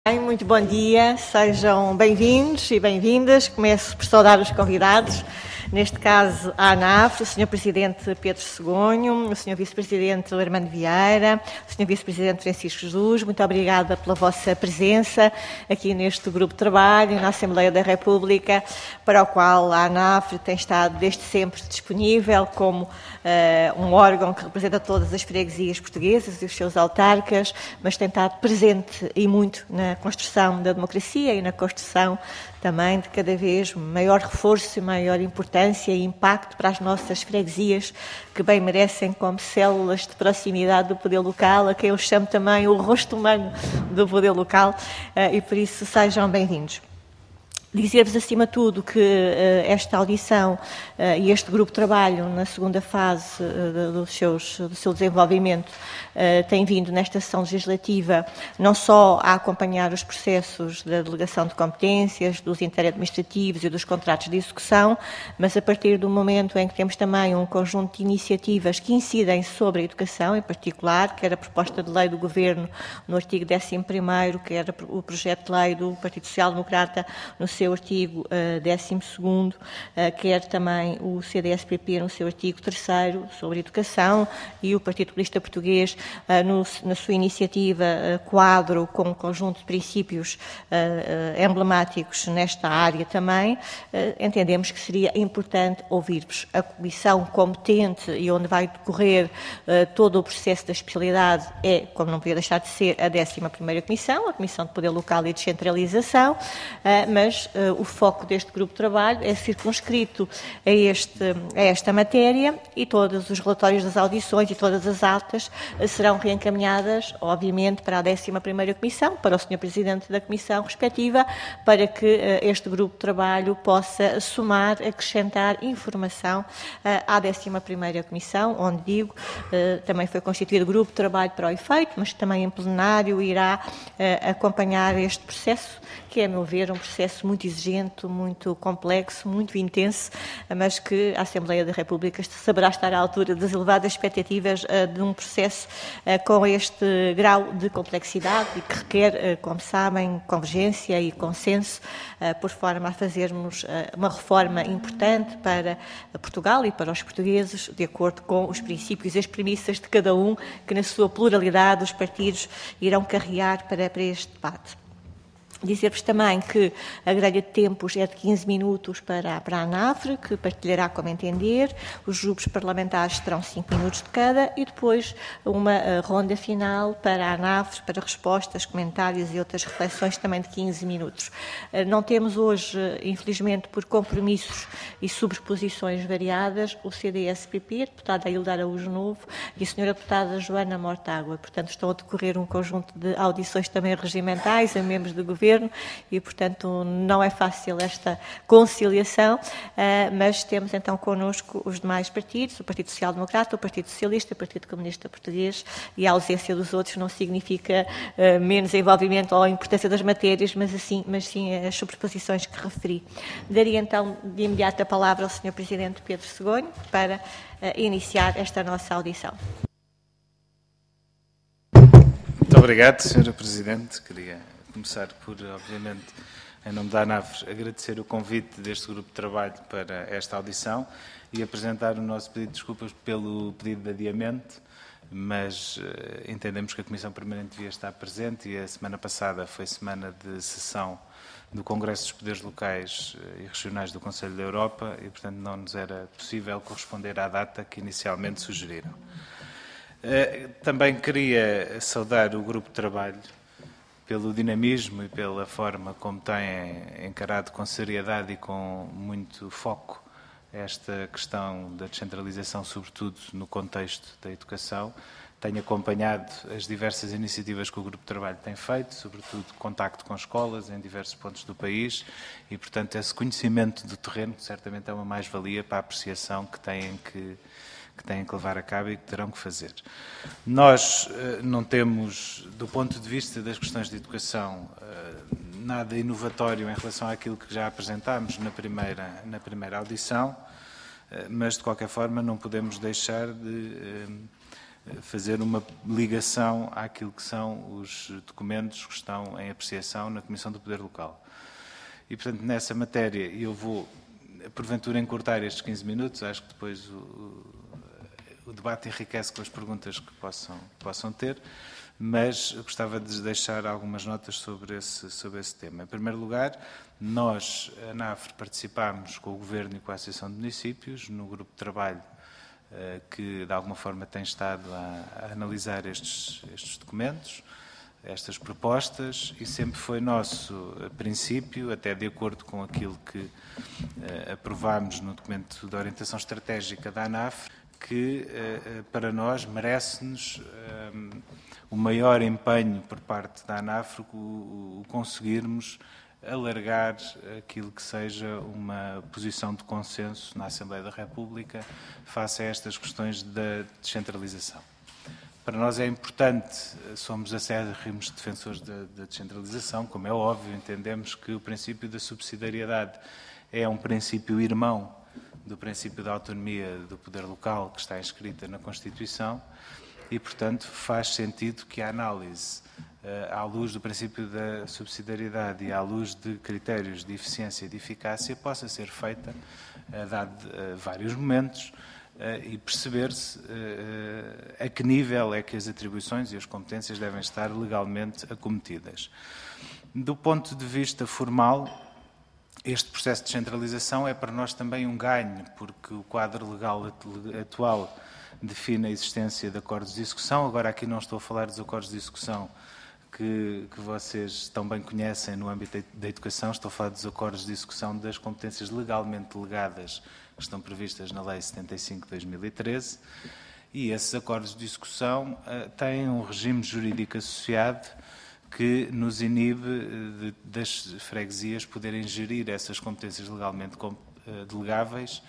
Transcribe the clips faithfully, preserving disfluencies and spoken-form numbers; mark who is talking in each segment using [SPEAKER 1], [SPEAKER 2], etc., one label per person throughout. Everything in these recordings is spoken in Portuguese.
[SPEAKER 1] Muito bom dia, sejam bem-vindos e bem-vindas. Começo por saudar os convidados, neste caso a ANAF, o senhor Presidente Pedro Segonho, o senhor Vice-Presidente Armando Vieira, o senhor Vice-Presidente Francisco Jesus. Muito obrigada pela vossa presença aqui neste grupo de trabalho na Assembleia da República, para o qual a ANAF tem estado desde sempre disponível como uh, um órgão que representa todas as freguesias portuguesas e os seus autarcas, mas tem estado presente e muito na construção da democracia e na construção também de cada vez maior reforço e maior importância e impacto para as nossas freguesias, que bem merecem como células de proximidade do poder local, a quem eu chamo também o rosto humano do poder local, e por isso sejam bem-vindos. Dizer-vos, acima de tudo, que uh, esta audição uh, e este grupo de trabalho, na segunda fase uh, dos seus, do seu desenvolvimento, uh, tem vindo nesta sessão legislativa não só a acompanhar os processos da delegação de competências, dos interadministrativos e dos contratos de execução, mas a partir do momento em que temos também um conjunto de iniciativas que incidem sobre a educação, em particular, quer a proposta de lei do Governo no artigo décimo primeiro, quer o projeto de lei do Partido Social Democrata no seu artigo uh, décimo segundo, uh, quer também o C D S P P no seu artigo terceiro sobre educação e o Partido Comunista Português uh, no, na sua iniciativa uh, quadro com um conjunto de princípios uh, uh, emblemáticos nesta área também, uh, entendemos que seria importante ouvir-vos. A comissão competente e onde vai decorrer uh, todo o processo da especialidade é, como não podia deixar de ser, a décima primeira Comissão, a Comissão de Poder Local e Descentralização, uh, mas Uh, o foco deste grupo de trabalho é circunscrito a, este, a esta matéria e todos os relatórios das audições e todas as atas uh, serão reencaminhadas, obviamente, para a décima primeira Comissão, para o senhor Presidente da Comissão respectiva, para que uh, este grupo de trabalho possa somar, acrescentar informação uh, à décima primeira Comissão, onde digo, uh, também foi constituído grupo de trabalho para o efeito, mas também em plenário irá uh, acompanhar este processo, que é, a meu ver, um processo muito exigente, muito complexo, muito intenso, mas que a Assembleia da República saberá estar à altura das elevadas expectativas uh, de um processo uh, com este grau de complexidade e que requer, uh, como sabem, convergência e consenso, uh, por forma a fazermos uh, uma reforma importante para Portugal e para os portugueses, de acordo com os princípios e as premissas de cada um, que na sua pluralidade os partidos irão carregar para, para este debate. Dizer-vos também que a grelha de tempos é de quinze minutos para, para a ANAF, que partilhará como entender, os grupos parlamentares terão cinco minutos de cada e depois uma uh, ronda final para a ANAF, para respostas, comentários e outras reflexões também de quinze minutos. Uh, não temos hoje, uh, infelizmente, por compromissos e sobreposições variadas, o C D S P P, a deputada Hilda Araújo Novo e a senhora deputada Joana Mortágua. Portanto, estão a decorrer um conjunto de audições também regimentais a membros do Governo, e, portanto, não é fácil esta conciliação, mas temos então connosco os demais partidos, o Partido Social Democrata, o Partido Socialista, o Partido Comunista Português, e a ausência dos outros não significa menos envolvimento ou importância das matérias, mas, assim, mas sim as sobreposições que referi. Daria então de imediato a palavra ao senhor Presidente Pedro Segonho para iniciar esta nossa audição.
[SPEAKER 2] Muito obrigado, senhora Presidente. Queria começar por, obviamente, em nome da ANAF, agradecer o convite deste grupo de trabalho para esta audição e apresentar o nosso pedido de desculpas pelo pedido de adiamento, mas uh, entendemos que a Comissão Permanente devia estar presente e a semana passada foi semana de sessão do Congresso dos Poderes Locais e Regionais do Conselho da Europa e, portanto, não nos era possível corresponder à data que inicialmente sugeriram. Uh, também queria saudar o grupo de trabalho pelo dinamismo e pela forma como têm encarado com seriedade e com muito foco esta questão da descentralização, sobretudo no contexto da educação. Tenho acompanhado as diversas iniciativas que o Grupo de Trabalho tem feito, sobretudo contacto com escolas em diversos pontos do país e, portanto, esse conhecimento do terreno certamente é uma mais-valia para a apreciação que têm que que têm que levar a cabo e que terão que fazer. Nós uh, não temos, do ponto de vista das questões de educação, uh, nada inovatório em relação àquilo que já apresentámos na primeira, na primeira audição, uh, mas, de qualquer forma, não podemos deixar de uh, fazer uma ligação àquilo que são os documentos que estão em apreciação na Comissão do Poder Local. E, portanto, nessa matéria, eu vou, porventura, encurtar estes quinze minutos, acho que depois o, o, o debate enriquece com as perguntas que possam, possam ter, mas gostava de deixar algumas notas sobre esse, sobre esse tema. Em primeiro lugar, nós, a NAFRE, participámos com o Governo e com a Associação de Municípios no grupo de trabalho que, de alguma forma, tem estado a, a analisar estes, estes documentos, estas propostas, e sempre foi nosso princípio, até de acordo com aquilo que uh, aprovámos no documento de orientação estratégica da ANAFRE, que uh, para nós merece-nos um, o maior empenho por parte da ANAFRE o, o conseguirmos alargar aquilo que seja uma posição de consenso na Assembleia da República face a estas questões da descentralização. Para nós é importante, somos acérrimos defensores da, da descentralização, como é óbvio, entendemos que o princípio da subsidiariedade é um princípio irmão do princípio da autonomia do poder local que está inscrita na Constituição e, portanto, faz sentido que a análise à luz do princípio da subsidiariedade e à luz de critérios de eficiência e de eficácia, possa ser feita, dado vários momentos, e perceber-se a que nível é que as atribuições e as competências devem estar legalmente acometidas. Do ponto de vista formal, este processo de descentralização é para nós também um ganho, porque o quadro legal atual define a existência de acordos de execução. Agora, aqui não estou a falar dos acordos de execução que, que vocês tão bem conhecem no âmbito da educação, estou a falar dos acordos de execução das competências legalmente delegadas que estão previstas na Lei setenta e cinco de dois mil e treze, e esses acordos de execução uh, têm um regime jurídico associado que nos inibe de, das freguesias poderem gerir essas competências legalmente uh, delegáveis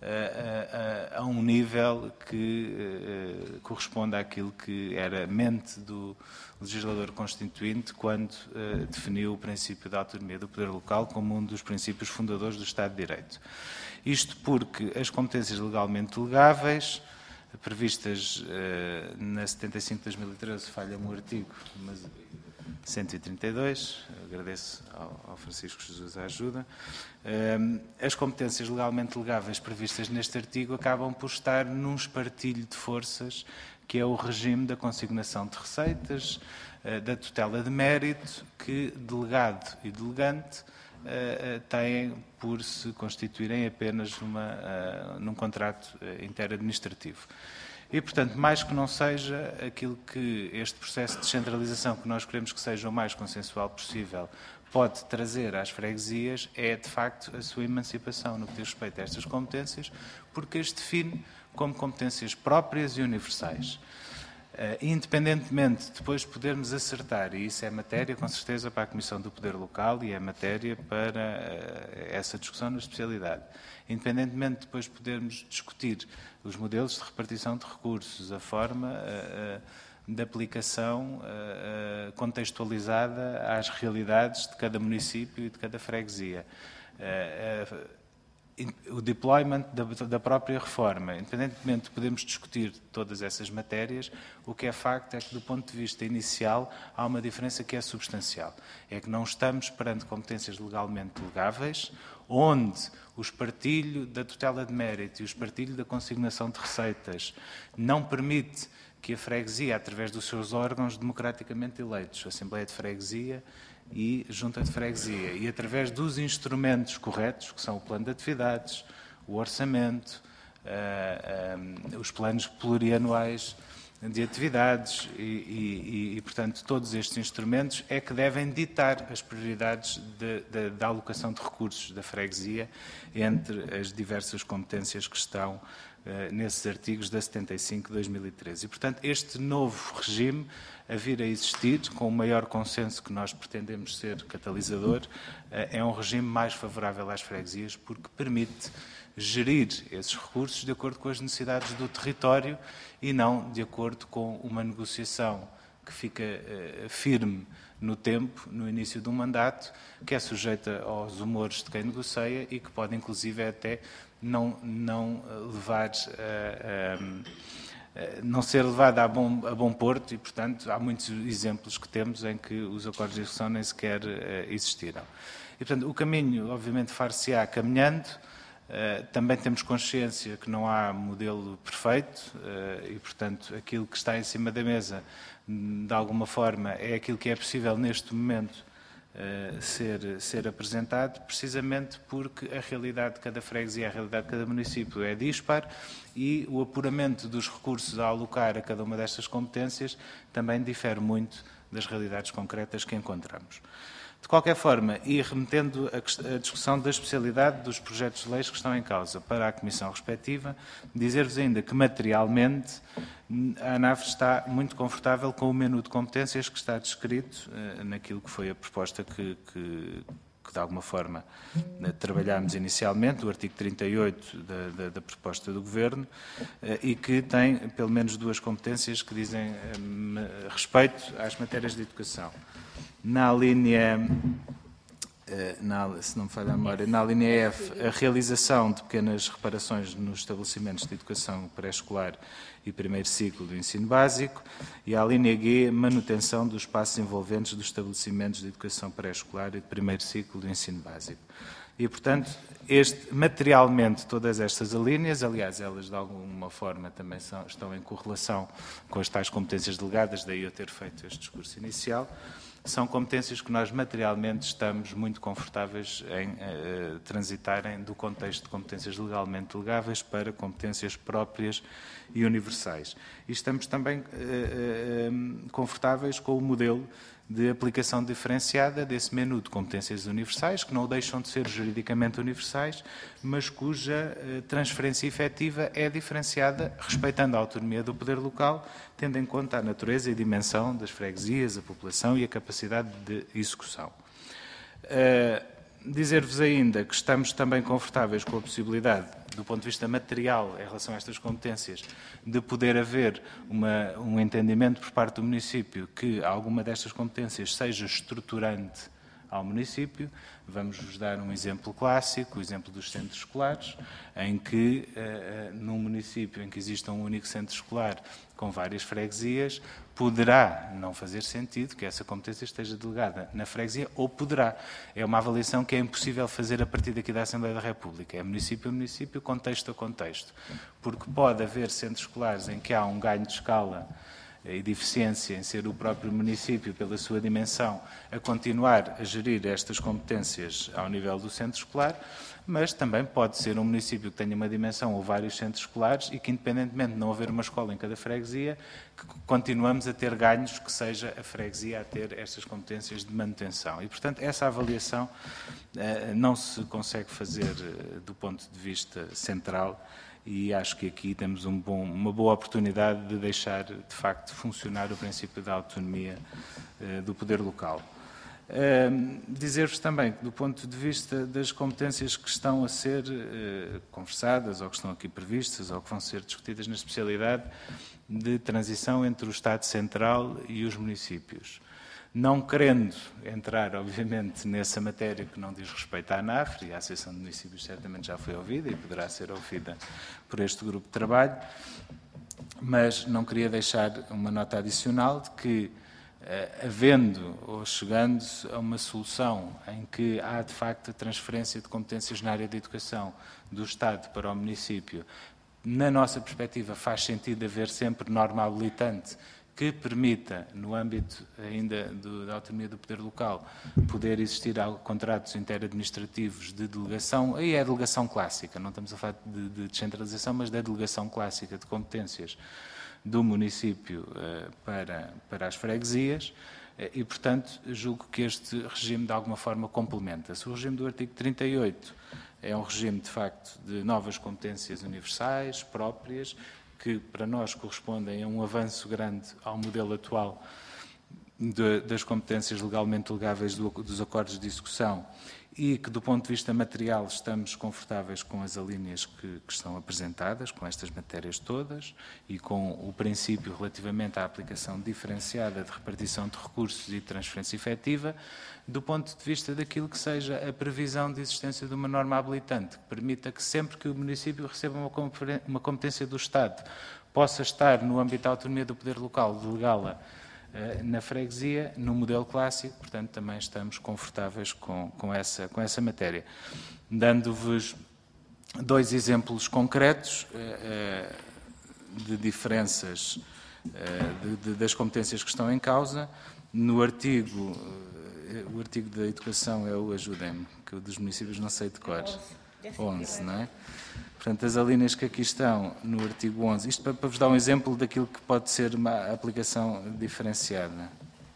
[SPEAKER 2] A, a, a um nível que uh, corresponde àquilo que era a mente do legislador constituinte quando uh, definiu o princípio da autonomia do poder local como um dos princípios fundadores do Estado de Direito. Isto porque as competências legalmente delegáveis, previstas uh, na setenta e cinco de dois mil e treze, falha-me o artigo, mas cento e trinta e dois, agradeço ao, ao Francisco Jesus a ajuda. Um, as competências legalmente delegáveis previstas neste artigo acabam por estar num espartilho de forças que é o regime da consignação de receitas, uh, da tutela de mérito, que delegado e delegante uh, têm por se constituírem apenas numa, uh, num contrato uh, interadministrativo. E, portanto, mais que não seja aquilo que este processo de descentralização, que nós queremos que seja o mais consensual possível, pode trazer às freguesias, é, de facto, a sua emancipação no que diz respeito a estas competências, porque as define como competências próprias e universais. Uh, independentemente de depois podermos acertar, e isso é matéria, com certeza, para a Comissão do Poder Local e é matéria para uh, essa discussão na especialidade. Independentemente de depois podermos discutir os modelos de repartição de recursos, a forma uh, uh, de aplicação uh, uh, contextualizada às realidades de cada município e de cada freguesia. Uh, uh, o deployment da, da própria reforma. Independentemente de podermos discutir todas essas matérias, o que é facto é que, do ponto de vista inicial, há uma diferença que é substancial. É que não estamos perante competências legalmente delegáveis, onde o espartilho da tutela de mérito e o espartilho da consignação de receitas não permite que a freguesia, através dos seus órgãos democraticamente eleitos, a Assembleia de Freguesia e Junta de Freguesia, e através dos instrumentos corretos, que são o plano de atividades, o orçamento, uh, um, os planos plurianuais de atividades e, e, e, portanto, todos estes instrumentos é que devem ditar as prioridades de, de, da alocação de recursos da freguesia entre as diversas competências que estão uh, nesses artigos da setenta e cinco de dois mil e treze. E, portanto, este novo regime a vir a existir, com o maior consenso que nós pretendemos ser catalisador, uh, é um regime mais favorável às freguesias porque permite gerir esses recursos de acordo com as necessidades do território e não de acordo com uma negociação que fica uh, firme no tempo, no início de um mandato, que é sujeita aos humores de quem negocia e que pode, inclusive, até não, não levar não ser levada a bom, a bom porto e, portanto, há muitos exemplos que temos em que os acordos de execução nem sequer existiram. E, portanto, o caminho, obviamente, far-se-á caminhando. Também temos consciência que não há modelo perfeito e, portanto, aquilo que está em cima da mesa, de alguma forma, é aquilo que é possível neste momento ser, ser apresentado, precisamente porque a realidade de cada freguesia, a realidade de cada município é dispar e o apuramento dos recursos a alocar a cada uma destas competências também difere muito das realidades concretas que encontramos. De qualquer forma, e remetendo a discussão da especialidade dos projetos de leis que estão em causa para a Comissão respectiva, dizer-vos ainda que, materialmente, a ANAF está muito confortável com o menu de competências que está descrito naquilo que foi a proposta que, que, que de alguma forma, trabalhámos inicialmente, o artigo trinta e oito da, da, da proposta do Governo, e que tem, pelo menos, duas competências que dizem respeito às matérias de educação. Na linha, na, se não me falha a memória, na linha F, a realização de pequenas reparações nos estabelecimentos de educação pré-escolar e primeiro ciclo do ensino básico, e a linha G, manutenção dos espaços envolventes dos estabelecimentos de educação pré-escolar e de primeiro ciclo do ensino básico. E, portanto, este, materialmente, todas estas alíneas, aliás, elas de alguma forma também são, estão em correlação com as tais competências delegadas, daí eu ter feito este discurso inicial, são competências que nós materialmente estamos muito confortáveis em uh, transitarem do contexto de competências legalmente delegáveis para competências próprias e universais. E estamos também uh, uh, confortáveis com o modelo de aplicação diferenciada desse menu de competências universais, que não deixam de ser juridicamente universais, mas cuja transferência efetiva é diferenciada, respeitando a autonomia do poder local, tendo em conta a natureza e dimensão das freguesias, a população e a capacidade de execução. Uh, Dizer-vos ainda que estamos também confortáveis com a possibilidade, do ponto de vista material, em relação a estas competências, de poder haver uma, um entendimento por parte do município que alguma destas competências seja estruturante ao município. Vamos-vos dar um exemplo clássico, o exemplo dos centros escolares, em que, uh, num município em que exista um único centro escolar com várias freguesias, poderá não fazer sentido que essa competência esteja delegada na freguesia, ou poderá. É uma avaliação que é impossível fazer a partir daqui da Assembleia da República. É município a município, contexto a contexto. Porque pode haver centros escolares em que há um ganho de escala e de eficiência em ser o próprio município, pela sua dimensão, a continuar a gerir estas competências ao nível do centro escolar, mas também pode ser um município que tenha uma dimensão ou vários centros escolares e que, independentemente de não haver uma escola em cada freguesia, que continuamos a ter ganhos que seja a freguesia a ter estas competências de manutenção. E, portanto, essa avaliação eh, não se consegue fazer eh, do ponto de vista central, e acho que aqui temos um bom, uma boa oportunidade de deixar, de facto, funcionar o princípio da autonomia uh, do poder local. Uh, Dizer-vos também que, do ponto de vista das competências que estão a ser uh, conversadas, ou que estão aqui previstas, ou que vão ser discutidas na especialidade de transição entre o Estado Central e os municípios. Não querendo entrar, obviamente, nessa matéria que não diz respeito à ANAF, e a Associação de Municípios certamente já foi ouvida e poderá ser ouvida por este grupo de trabalho, mas não queria deixar uma nota adicional de que, havendo ou chegando a uma solução em que há, de facto, a transferência de competências na área da educação do Estado para o município, na nossa perspectiva faz sentido haver sempre norma habilitante que permita, no âmbito ainda do, da autonomia do poder local, poder existir contratos interadministrativos de delegação, aí é a delegação clássica, não estamos a falar de, de descentralização, mas da delegação clássica de competências do município uh, para, para as freguesias, uh, e, portanto, julgo que este regime, de alguma forma, complementa-se. O regime do artigo trinta e oito é um regime, de facto, de novas competências universais, próprias, que para nós correspondem a um avanço grande ao modelo atual de, das competências legalmente delegáveis do, dos acordos de execução e que, do ponto de vista material, estamos confortáveis com as alíneas que, que estão apresentadas, com estas matérias todas e com o princípio relativamente à aplicação diferenciada de repartição de recursos e de transferência efetiva, do ponto de vista daquilo que seja a previsão de existência de uma norma habilitante, que permita que sempre que o município receba uma competência do Estado possa estar no âmbito da autonomia do poder local, delegá-la uh, na freguesia, no modelo clássico, portanto, também estamos confortáveis com, com, essa, com essa matéria. Dando-vos dois exemplos concretos uh, de diferenças uh, de, de, das competências que estão em causa. No artigo, uh, o artigo da educação é o, ajudem-me, que o dos municípios não sei de cor, onze, não é? Portanto, as alíneas que aqui estão no artigo onze, isto para, para vos dar um exemplo daquilo que pode ser uma aplicação diferenciada.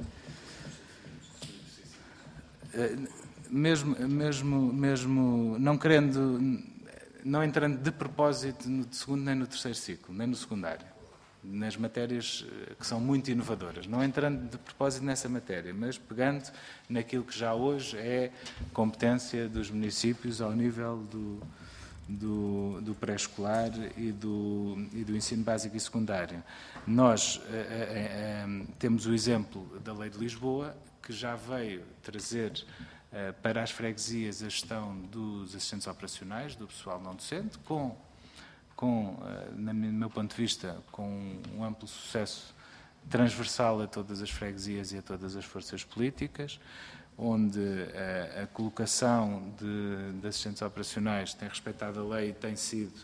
[SPEAKER 2] Uh, mesmo, mesmo, mesmo não querendo... não entrando de propósito no segundo nem no terceiro ciclo, nem no secundário, nas matérias que são muito inovadoras, não entrando de propósito nessa matéria, mas pegando naquilo que já hoje é competência dos municípios ao nível do, do, do pré-escolar e do, e do ensino básico e secundário. Nós eh, eh, temos o exemplo da Lei de Lisboa, que já veio trazer para as freguesias a gestão dos assistentes operacionais, do pessoal não docente, com, com no meu ponto de vista, com um amplo sucesso transversal a todas as freguesias e a todas as forças políticas, onde a, a colocação de, de assistentes operacionais tem respeitado a lei e tem sido,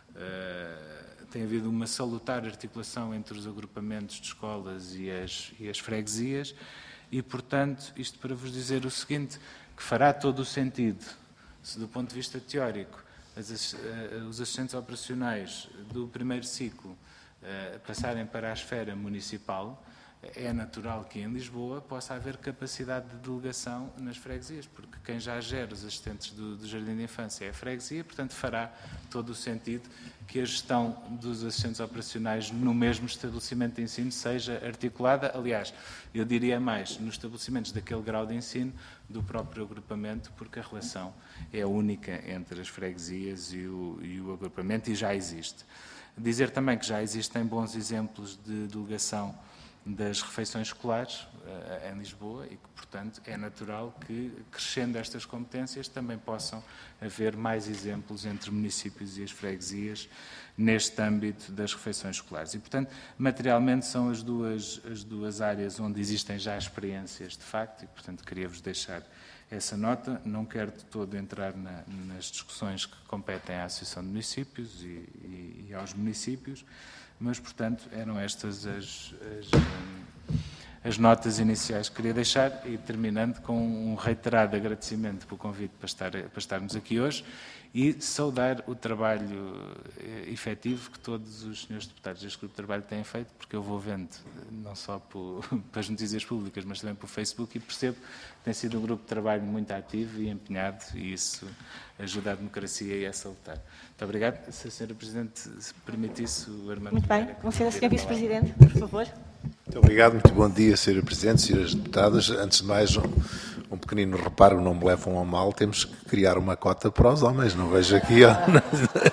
[SPEAKER 2] uh, tem havido uma salutar articulação entre os agrupamentos de escolas e as, e as freguesias, e, portanto, isto para vos dizer o seguinte, que fará todo o sentido, se do ponto de vista teórico, as, uh, os assistentes operacionais do primeiro ciclo uh, passarem para a esfera municipal, é natural que em Lisboa possa haver capacidade de delegação nas freguesias, porque quem já gera os assistentes do, do Jardim de Infância é a freguesia, portanto fará todo o sentido que a gestão dos assistentes operacionais no mesmo estabelecimento de ensino seja articulada, aliás, eu diria mais, nos estabelecimentos daquele grau de ensino do próprio agrupamento, porque a relação é única entre as freguesias e o, e o agrupamento e já existe. Dizer também que já existem bons exemplos de delegação das refeições escolares uh, em Lisboa e que, portanto, é natural que, crescendo estas competências, também possam haver mais exemplos entre municípios e as freguesias neste âmbito das refeições escolares. E, portanto, materialmente são as duas, as duas áreas onde existem já experiências de facto e, portanto, queria-vos deixar essa nota. Não quero de todo entrar na, nas discussões que competem à Associação de Municípios e, e, e aos municípios, mas, portanto, eram estas as, as, as notas iniciais que queria deixar e terminando com um reiterado agradecimento pelo convite para, estar, para estarmos aqui hoje e saudar o trabalho efetivo que todos os senhores deputados deste grupo de trabalho têm feito, porque eu vou vendo, não só por, pelas notícias públicas, mas também pelo Facebook, e percebo que tem sido um grupo de trabalho muito ativo e empenhado, e isso ajuda a democracia e a salutar. Muito obrigado. Se a senhora Presidente se permitisse, o Armando...
[SPEAKER 1] Muito bem. Com licença, senhor Vice-Presidente, por favor.
[SPEAKER 3] Muito obrigado, muito bom dia, senhora Presidente, senhoras Deputadas. Antes de mais, um, um pequenino reparo, não me levam ao mal, temos que criar uma cota para os homens. Não vejo aqui, ó, não,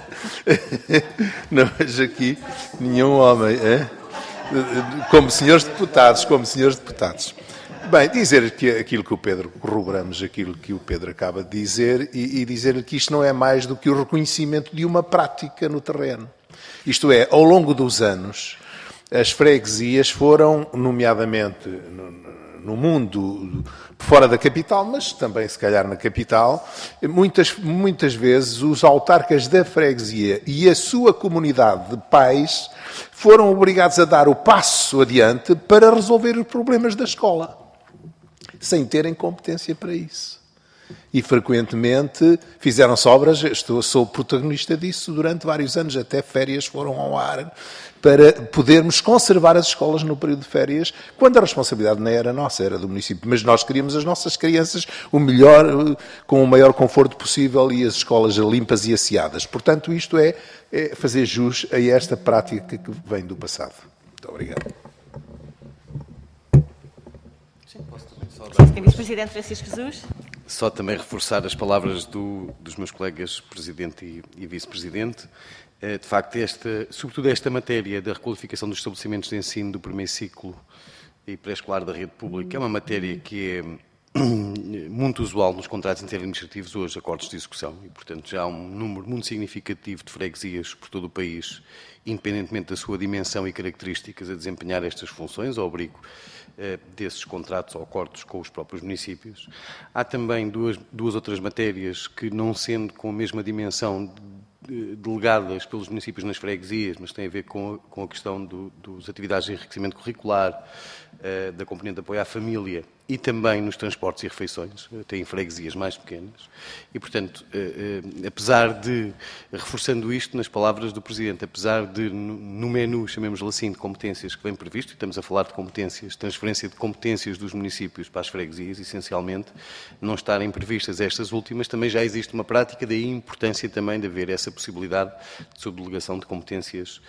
[SPEAKER 3] não vejo aqui nenhum homem. É? Como senhores deputados, como senhores deputados. Bem, dizer que aquilo que o Pedro, corroboramos aquilo que o Pedro acaba de dizer e, e dizer que isto não é mais do que o reconhecimento de uma prática no terreno. Isto é, ao longo dos anos, as freguesias foram, nomeadamente no, no mundo fora da capital, mas também se calhar na capital, muitas, muitas vezes os autarcas da freguesia e a sua comunidade de pais foram obrigados a dar o passo adiante para resolver os problemas da escola, sem terem competência para isso. E, frequentemente, fizeram-se obras, estou, sou protagonista disso, durante vários anos, até férias foram ao ar, para podermos conservar as escolas no período de férias, quando a responsabilidade não era nossa, era do município. Mas nós queríamos as nossas crianças o melhor, com o maior conforto possível e as escolas limpas e asseadas. Portanto, isto é, é fazer jus a esta prática que vem do passado. Muito obrigado.
[SPEAKER 1] senhor Vice-Presidente Francisco Jesus.
[SPEAKER 4] Só também reforçar as palavras do, dos meus colegas Presidente e, e Vice-Presidente. De facto, esta, sobretudo esta matéria da requalificação dos estabelecimentos de ensino do primeiro ciclo e pré-escolar da rede pública é uma matéria que é muito usual nos contratos interadministrativos, hoje acordos de execução, e, portanto, já há um número muito significativo de freguesias por todo o país, independentemente da sua dimensão e características, a desempenhar estas funções, ao abrigo eh, desses contratos ou acordos com os próprios municípios. Há também duas, duas outras matérias que, não sendo com a mesma dimensão delegadas pelos municípios nas freguesias, mas tem a ver com a, com a questão do, dos atividades de enriquecimento curricular, uh, da componente de apoio à família e também nos transportes e refeições, uh, têm freguesias mais pequenas. E, portanto, uh, uh, apesar de, reforçando isto nas palavras do Presidente, apesar de, no, no menu, chamemos-lhe assim, de competências que vem previsto, e estamos a falar de competências, transferência de competências dos municípios para as freguesias, essencialmente, não estarem previstas estas últimas, também já existe uma prática, daí a importância também de haver essa possibilidade de subdelegação de competências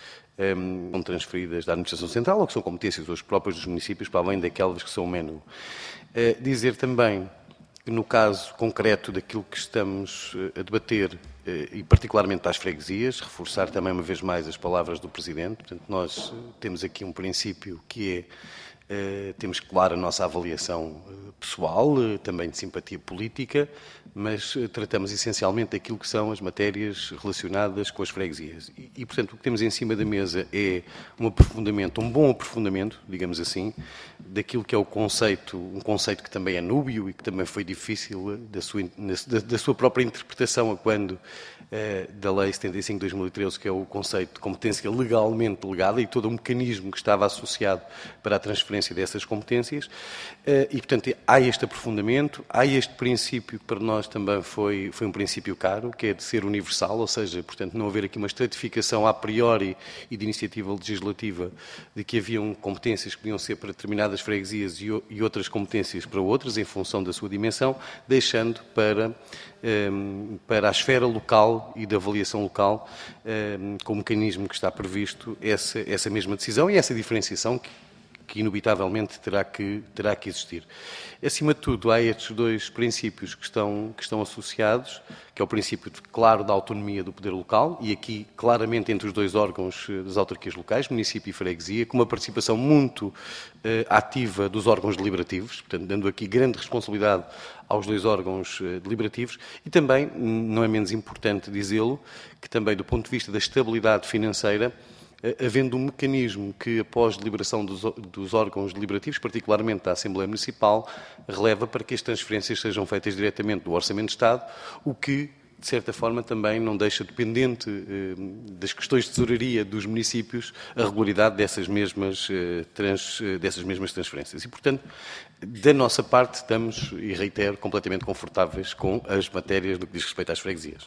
[SPEAKER 4] um, transferidas da Administração Central ou que são competências hoje próprias dos municípios, para além daquelas que são o menu. Uh, dizer também que, no caso concreto daquilo que estamos uh, a debater, uh, e particularmente para as freguesias, reforçar também uma vez mais as palavras do Presidente. Portanto, nós uh, temos aqui um princípio que é Uh, temos, claro, a nossa avaliação uh, pessoal, uh, também de simpatia política, mas uh, tratamos essencialmente daquilo que são as matérias relacionadas com as freguesias. E, e, portanto, o que temos em cima da mesa é um aprofundamento, um bom aprofundamento, digamos assim, daquilo que é o conceito, um conceito que também é núbio e que também foi difícil da sua, da, da sua própria interpretação a quando uh, da Lei setenta e cinco de dois mil e treze, que é o conceito de competência legalmente delegada e todo o mecanismo que estava associado para a transferência dessas competências, e, portanto, há este aprofundamento, há este princípio que para nós também foi, foi um princípio caro, que é de ser universal, ou seja, portanto, não haver aqui uma estratificação a priori e de iniciativa legislativa de que haviam competências que podiam ser para determinadas freguesias e outras competências para outras, em função da sua dimensão, deixando para, para a esfera local e da avaliação local, com o mecanismo que está previsto, essa, essa mesma decisão e essa diferenciação que que inevitavelmente terá que, terá que existir. Acima de tudo, há estes dois princípios que estão, que estão associados, que é o princípio, de, claro, da autonomia do poder local, e aqui, claramente, entre os dois órgãos das autarquias locais, município e freguesia, com uma participação muito eh, ativa dos órgãos deliberativos, portanto, dando aqui grande responsabilidade aos dois órgãos eh, deliberativos, e também, não é menos importante dizê-lo, que também, do ponto de vista da estabilidade financeira, havendo um mecanismo que, após deliberação dos, dos órgãos deliberativos, particularmente da Assembleia Municipal, releva para que as transferências sejam feitas diretamente do Orçamento de Estado, o que, de certa forma, também não deixa dependente eh, das questões de tesouraria dos municípios a regularidade dessas mesmas, eh, trans, dessas mesmas transferências. E, portanto, da nossa parte, estamos, e reitero, completamente confortáveis com as matérias do que diz respeito às freguesias.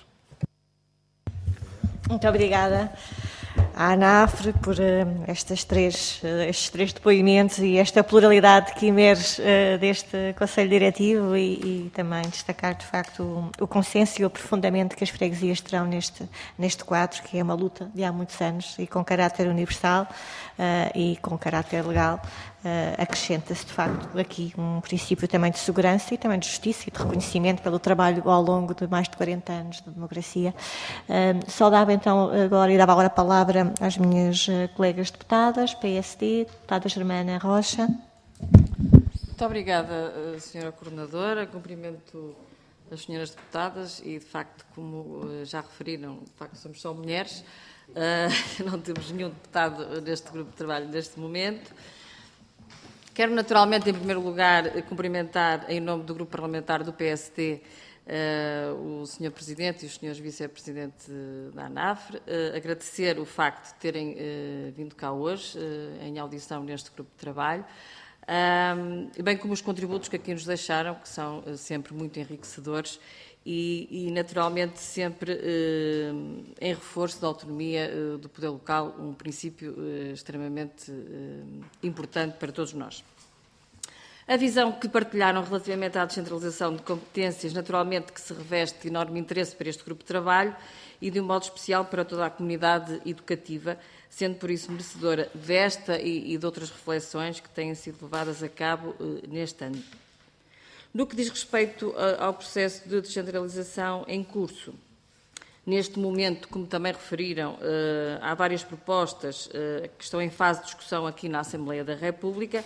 [SPEAKER 1] Muito obrigada à ANAFRE por uh, estas três, uh, estes três depoimentos e esta pluralidade que emerge uh, deste Conselho Diretivo e, e também destacar, de facto, o, o consenso e o aprofundamento que as freguesias terão neste, neste quadro, que é uma luta de há muitos anos e com caráter universal uh, e com caráter legal. Uh, acrescenta-se, de facto, aqui um princípio também de segurança e também de justiça e de reconhecimento pelo trabalho ao longo de mais de quarenta anos de democracia. Uh, saudava então agora e dava agora a palavra às minhas uh, colegas deputadas, P S D, deputada Germana Rocha.
[SPEAKER 5] Muito obrigada, senhora Coordenadora. Cumprimento as senhoras deputadas e, de facto, como uh, já referiram, de facto somos só mulheres, uh, não temos nenhum deputado neste grupo de trabalho neste momento. Quero, naturalmente, em primeiro lugar, cumprimentar, em nome do Grupo Parlamentar do P S D, uh, o senhor Presidente e os senhores Vice-Presidente da ANAFRE, uh, agradecer o facto de terem uh, vindo cá hoje, uh, em audição neste grupo de trabalho, um, bem como os contributos que aqui nos deixaram, que são uh, sempre muito enriquecedores e, e naturalmente, sempre uh, em reforço da autonomia uh, do poder local, um princípio uh, extremamente uh, importante para todos nós. A visão que partilharam relativamente à descentralização de competências, naturalmente que se reveste de enorme interesse para este grupo de trabalho e de um modo especial para toda a comunidade educativa, sendo por isso merecedora desta e, e de outras reflexões que têm sido levadas a cabo uh, neste ano. No que diz respeito ao processo de descentralização em curso, neste momento, como também referiram, há várias propostas que estão em fase de discussão aqui na Assembleia da República,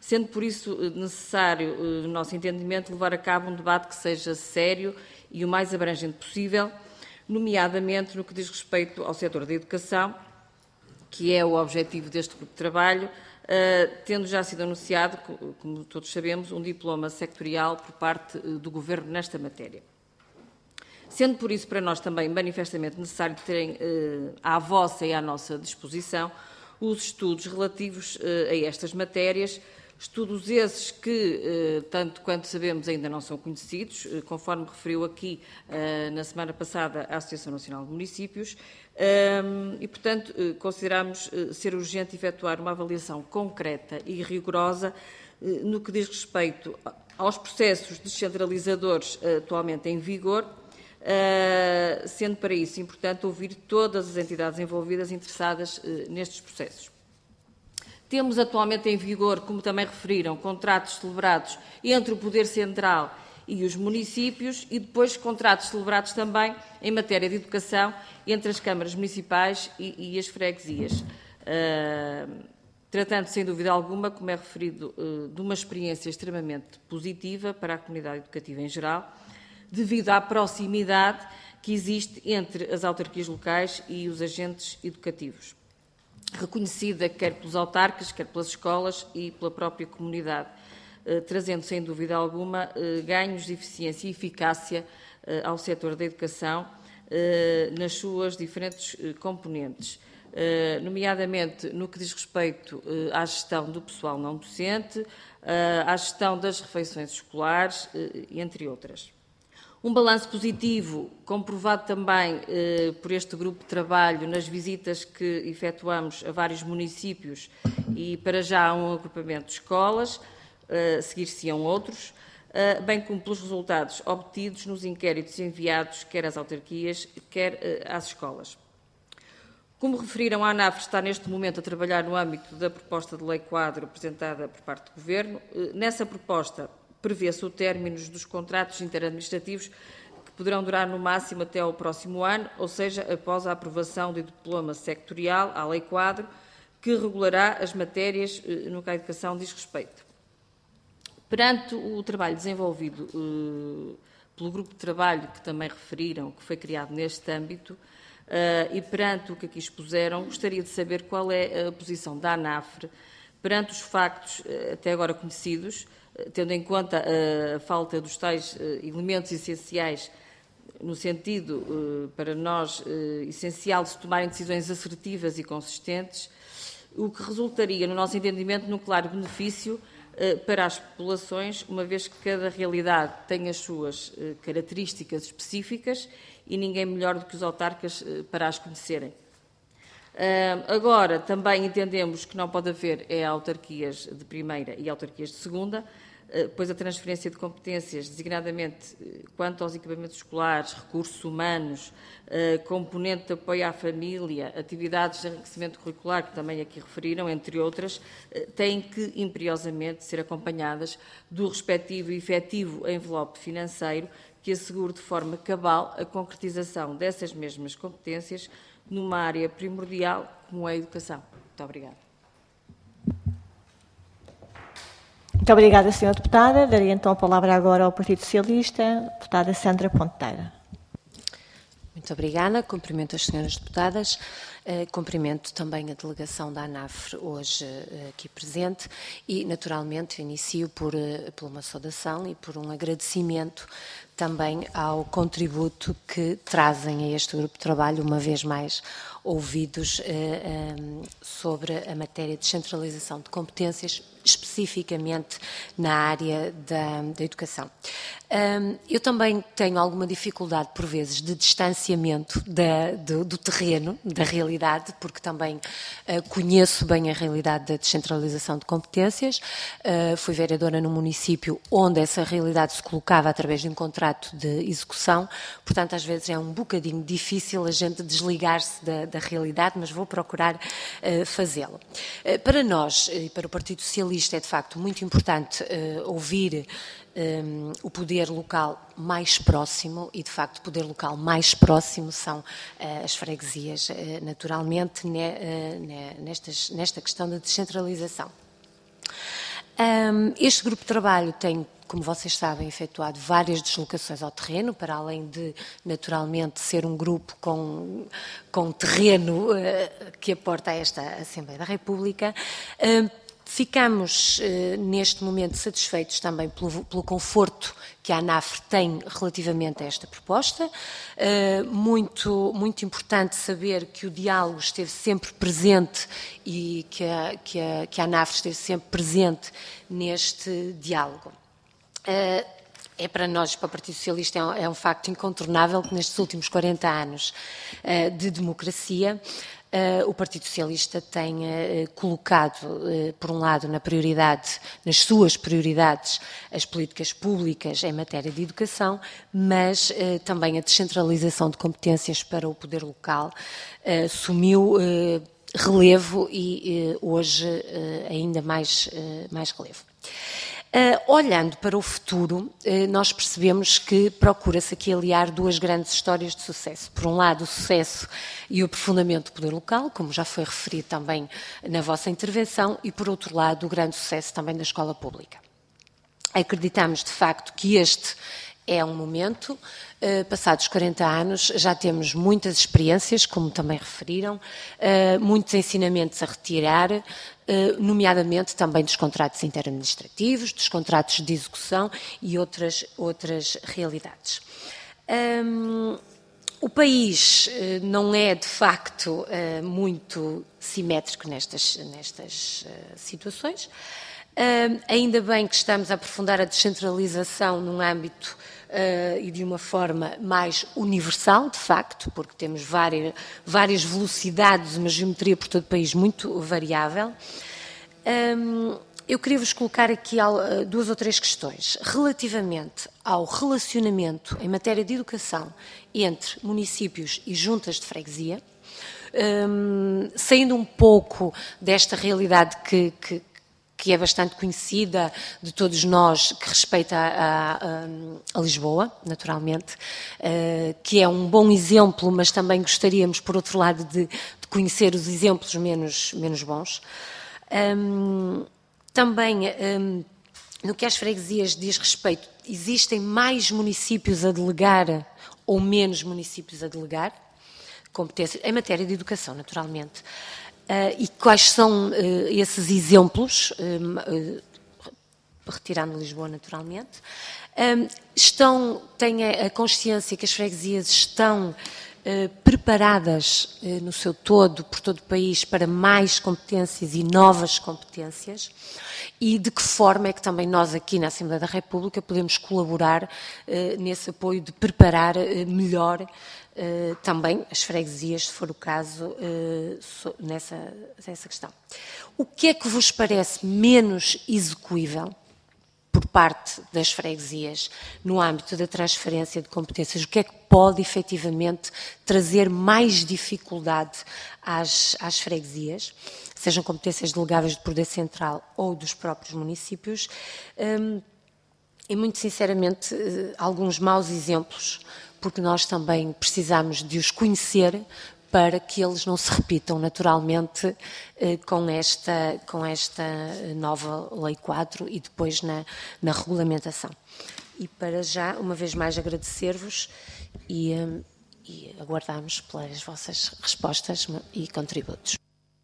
[SPEAKER 5] sendo por isso necessário, no nosso entendimento, levar a cabo um debate que seja sério e o mais abrangente possível, nomeadamente no que diz respeito ao setor da educação, que é o objetivo deste grupo de trabalho, tendo já sido anunciado, como todos sabemos, um diploma sectorial por parte do Governo nesta matéria. Sendo por isso para nós também manifestamente necessário terem à vossa e à nossa disposição os estudos relativos a estas matérias, estudos esses que, tanto quanto sabemos, ainda não são conhecidos, conforme referiu aqui na semana passada a Associação Nacional de Municípios, e, portanto, consideramos ser urgente efetuar uma avaliação concreta e rigorosa no que diz respeito aos processos descentralizadores atualmente em vigor, sendo para isso importante ouvir todas as entidades envolvidas interessadas nestes processos. Temos atualmente em vigor, como também referiram, contratos celebrados entre o Poder Central e os municípios e depois contratos celebrados também em matéria de educação entre as câmaras municipais e, e as freguesias. Uh, tratando, sem dúvida alguma, como é referido, uh, de uma experiência extremamente positiva para a comunidade educativa em geral, devido à proximidade que existe entre as autarquias locais e os agentes educativos, reconhecida quer pelos autarcas, quer pelas escolas e pela própria comunidade, eh, trazendo, sem dúvida alguma, eh, ganhos de eficiência e eficácia eh, ao setor da educação eh, nas suas diferentes eh, componentes, eh, nomeadamente no que diz respeito eh, à gestão do pessoal não docente, eh, à gestão das refeições escolares, eh, entre outras. Um balanço positivo, comprovado também eh, por este grupo de trabalho nas visitas que efetuamos a vários municípios e para já a um agrupamento de escolas, eh, seguir-se-ão outros, eh, bem como pelos resultados obtidos nos inquéritos enviados quer às autarquias, quer eh, às escolas. Como referiram, a ANAF está neste momento a trabalhar no âmbito da proposta de lei-quadro apresentada por parte do Governo. Eh, nessa proposta, prevê-se o término dos contratos interadministrativos que poderão durar no máximo até ao próximo ano, ou seja, após a aprovação do diploma sectorial à lei-quadro, que regulará as matérias no que a educação diz respeito. Perante o trabalho desenvolvido eh, pelo grupo de trabalho que também referiram, que foi criado neste âmbito, eh, e perante o que aqui expuseram, gostaria de saber qual é a posição da ANAFRE perante os factos eh, até agora conhecidos, tendo em conta a falta dos tais elementos essenciais, no sentido, para nós, essencial de se tomarem decisões assertivas e consistentes, o que resultaria, no nosso entendimento, num claro benefício para as populações, uma vez que cada realidade tem as suas características específicas e ninguém melhor do que os autarcas para as conhecerem. Agora, também entendemos que não pode haver é, autarquias de primeira e autarquias de segunda, pois a transferência de competências, designadamente quanto aos equipamentos escolares, recursos humanos, componente de apoio à família, atividades de enriquecimento curricular, que também aqui referiram, entre outras, têm que imperiosamente ser acompanhadas do respectivo e efetivo envelope financeiro que assegure de forma cabal a concretização dessas mesmas competências numa área primordial como é a educação. Muito obrigada.
[SPEAKER 1] Muito obrigada, senhora Deputada. Daria então a palavra agora ao Partido Socialista, deputada Sandra Ponteira.
[SPEAKER 6] Muito obrigada. Cumprimento as senhoras deputadas. Uh, cumprimento também a delegação da ANAFRE hoje uh, aqui presente e, naturalmente, inicio por, uh, por uma saudação e por um agradecimento também ao contributo que trazem a este grupo de trabalho, uma vez mais ouvidos uh, um, sobre a matéria de descentralização de competências, especificamente na área da, da educação. Um, eu também tenho alguma dificuldade, por vezes, de distanciamento da, do, do terreno, da realidade, porque também uh, conheço bem a realidade da descentralização de competências. Uh, fui vereadora no município onde essa realidade se colocava através de um contrato de execução, portanto, às vezes é um bocadinho difícil a gente desligar-se da, da realidade, mas vou procurar uh, fazê-lo. Uh, para nós e para o Partido Socialista é, de facto, muito importante uh, ouvir Um, o poder local mais próximo e, de facto, o poder local mais próximo são uh, as freguesias, uh, naturalmente, ne, uh, ne, nestas, nesta questão da descentralização. Um, este grupo de trabalho tem, como vocês sabem, efetuado várias deslocações ao terreno, para além de, naturalmente, ser um grupo com, com terreno uh, que aporta a esta Assembleia da República. Uh, ficamos, uh, neste momento, satisfeitos também pelo, pelo conforto que a ANAFRE tem relativamente a esta proposta. Uh, muito, muito importante saber que o diálogo esteve sempre presente e que a, que a, que a ANAFRE esteve sempre presente neste diálogo. Uh, é para nós, para o Partido Socialista, é um, é um facto incontornável que nestes últimos quarenta anos uh, de democracia, Uh, o Partido Socialista tem uh, colocado, uh, por um lado, na prioridade, nas suas prioridades, as políticas públicas em matéria de educação, mas uh, também a descentralização de competências para o poder local uh, assumiu uh, relevo e uh, hoje uh, ainda mais, uh, mais relevo. Uh, olhando para o futuro, uh, nós percebemos que procura-se aqui aliar duas grandes histórias de sucesso. Por um lado, o sucesso e o aprofundamento do poder local, como já foi referido também na vossa intervenção, e por outro lado, o grande sucesso também da escola pública. Acreditamos, de facto, que este é um momento, uh, passados quarenta anos, já temos muitas experiências, como também referiram, uh, muitos ensinamentos a retirar, uh, nomeadamente também dos contratos interadministrativos, dos contratos de execução e outras, outras realidades. Um, o país uh, não é, de facto, uh, muito simétrico nestas, nestas uh, situações. Uh, ainda bem que estamos a aprofundar a descentralização num âmbito uh, e de uma forma mais universal, de facto, porque temos várias, várias velocidades, uma geometria por todo o país muito variável. Um, eu queria vos colocar aqui uh, duas ou três questões relativamente ao relacionamento em matéria de educação entre municípios e juntas de freguesia, um, saindo um pouco desta realidade que, que que é bastante conhecida de todos nós, que respeita a, a, a Lisboa, naturalmente, uh, que é um bom exemplo, mas também gostaríamos, por outro lado, de, de conhecer os exemplos menos, menos bons. Um, também, um, no que às freguesias diz respeito, existem mais municípios a delegar ou menos municípios a delegar competências, em matéria de educação, naturalmente. Uh, e quais são uh, esses exemplos, uh, uh, retirando Lisboa naturalmente, um, estão, têm a consciência que as freguesias estão uh, preparadas uh, no seu todo, por todo o país, para mais competências e novas competências, e de que forma é que também nós aqui na Assembleia da República podemos colaborar uh, nesse apoio de preparar uh, melhor Uh, também as freguesias, se for o caso, uh, so, nessa, nessa questão. O que é que vos parece menos execuível por parte das freguesias no âmbito da transferência de competências? O que é que pode efetivamente trazer mais dificuldade às, às freguesias, sejam competências delegáveis do Poder Central ou dos próprios municípios? Um, e, muito sinceramente, uh, alguns maus exemplos, porque nós também precisamos de os conhecer para que eles não se repitam naturalmente eh, com, esta, com esta nova Lei quatro e depois na, na regulamentação. E para já, uma vez mais, agradecer-vos e, eh, e aguardamos pelas vossas respostas e contributos.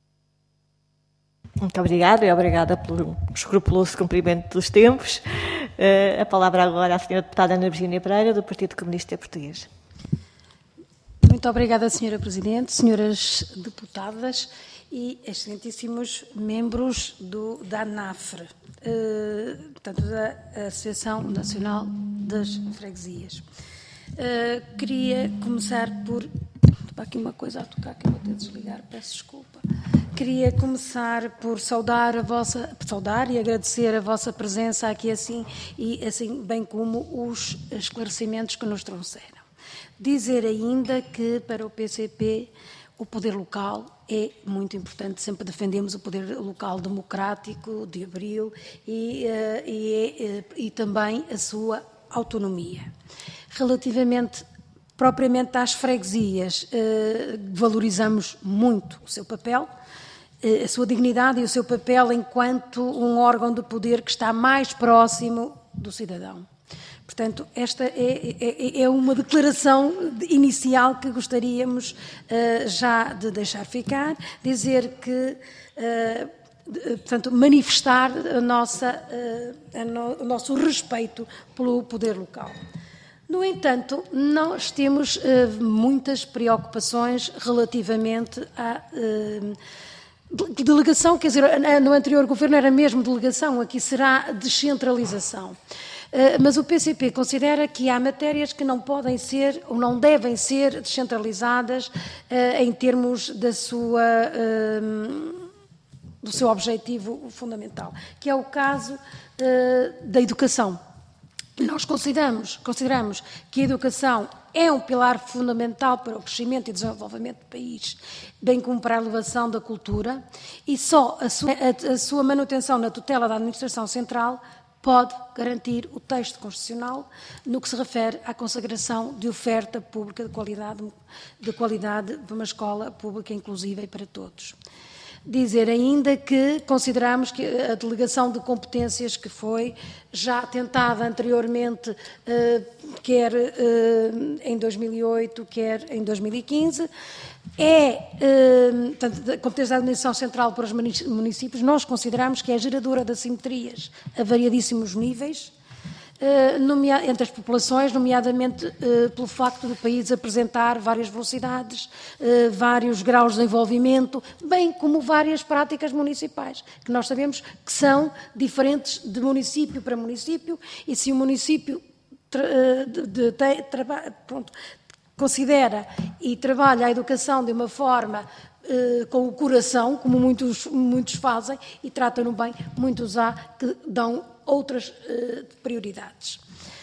[SPEAKER 1] Muito obrigada e obrigada pelo escrupuloso cumprimento dos tempos. Uh, a palavra agora à senhora deputada Ana Virgínia Pereira, do Partido Comunista Português.
[SPEAKER 7] Muito obrigada, senhora Presidente, senhoras deputadas e excelentíssimos membros do, da ANAFRE, uh, portanto, da Associação Nacional das Freguesias. Uh, queria começar por... Estou aqui uma coisa a tocar que eu vou ter de desligar, peço desculpa. Queria começar por saudar a vossa, saudar e agradecer a vossa presença aqui assim, e assim bem como os esclarecimentos que nos trouxeram. Dizer ainda que para o P C P o poder local é muito importante, sempre defendemos o poder local democrático, de abril e, uh, e, uh, e também a sua autonomia. Relativamente propriamente às freguesias, uh, valorizamos muito o seu papel a sua dignidade e o seu papel enquanto um órgão de poder que está mais próximo do cidadão. Portanto, esta é, é, é uma declaração inicial que gostaríamos uh, já de deixar ficar, dizer que, uh, de, portanto, manifestar a nossa, uh, a no, o nosso respeito pelo poder local. No entanto, nós temos uh, muitas preocupações relativamente à uh, delegação, quer dizer, no anterior governo era mesmo delegação, aqui será descentralização. Uh, mas o P C P considera que há matérias que não podem ser ou não devem ser descentralizadas uh, em termos da sua, uh, do seu objetivo fundamental, que é o caso uh, da educação. Nós consideramos, consideramos que a educação é um pilar fundamental para o crescimento e desenvolvimento do país, bem como para a elevação da cultura, e só a sua, a, a sua manutenção na tutela da administração central pode garantir o texto constitucional no que se refere à consagração de oferta pública de qualidade, de qualidade de uma escola pública inclusiva e para todos. Dizer ainda que consideramos que a delegação de competências que foi já tentada anteriormente, quer em dois mil e oito, quer em dois mil e quinze, é, portanto, a competência da administração central para os municípios, nós consideramos que é geradora de assimetrias a variadíssimos níveis, entre as populações, nomeadamente pelo facto do país apresentar várias velocidades, vários graus de desenvolvimento, bem como várias práticas municipais, que nós sabemos que são diferentes de município para município, e se o município de, de, de, traba, pronto, considera e trabalha a educação de uma forma eh, com o coração, como muitos, muitos fazem, e tratam-no bem, muitos há que dão outras eh, prioridades.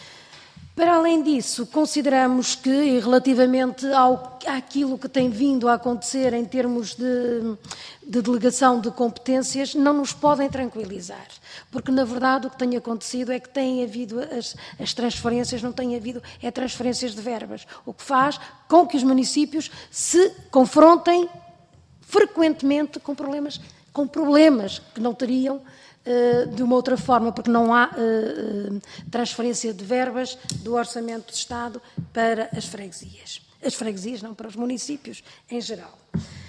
[SPEAKER 7] Para além disso, consideramos que, e relativamente ao, àquilo que tem vindo a acontecer em termos de, de delegação de competências, não nos podem tranquilizar, porque, na verdade, o que tem acontecido é que tem havido as, as transferências, não tem havido é transferências de verbas, o que faz com que os municípios se confrontem frequentemente com problemas, com problemas que não teriam de uma outra forma, porque não há uh, transferência de verbas do Orçamento de Estado para as freguesias. As freguesias, não, para os municípios em geral.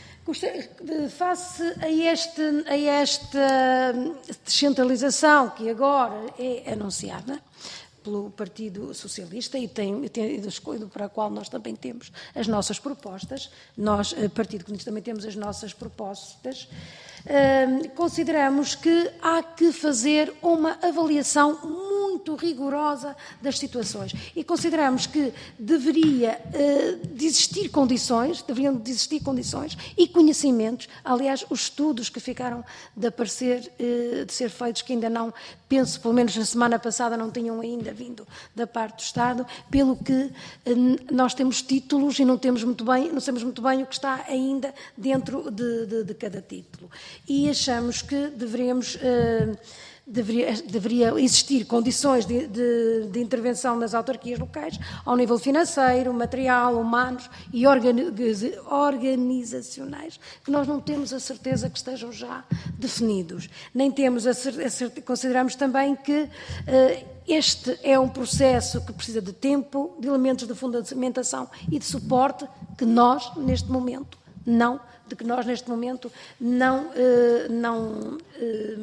[SPEAKER 7] Face a, este, a esta descentralização que agora é anunciada pelo Partido Socialista e, tem, tem, para a qual nós também temos as nossas propostas, nós, Partido Comunista, também temos as nossas propostas, Uh, consideramos que há que fazer uma avaliação muito rigorosa das situações e consideramos que deveria uh, de existir condições, deveriam de existir condições e conhecimentos, aliás, os estudos que ficaram de aparecer, uh, de ser feitos, que ainda não, penso, pelo menos na semana passada, não tinham ainda vindo da parte do Estado, pelo que uh, nós temos títulos e não temos muito bem, não sabemos muito bem o que está ainda dentro de, de, de cada título. E achamos que deveríamos, uh, deveria, deveria existir condições de, de, de intervenção nas autarquias locais ao nível financeiro, material, humanos e organizacionais, que nós não temos a certeza que estejam já definidos. Nem temos a certeza, consideramos também que uh, este é um processo que precisa de tempo, de elementos de fundamentação e de suporte que nós, neste momento, não de que nós, neste momento, não, eh, não eh,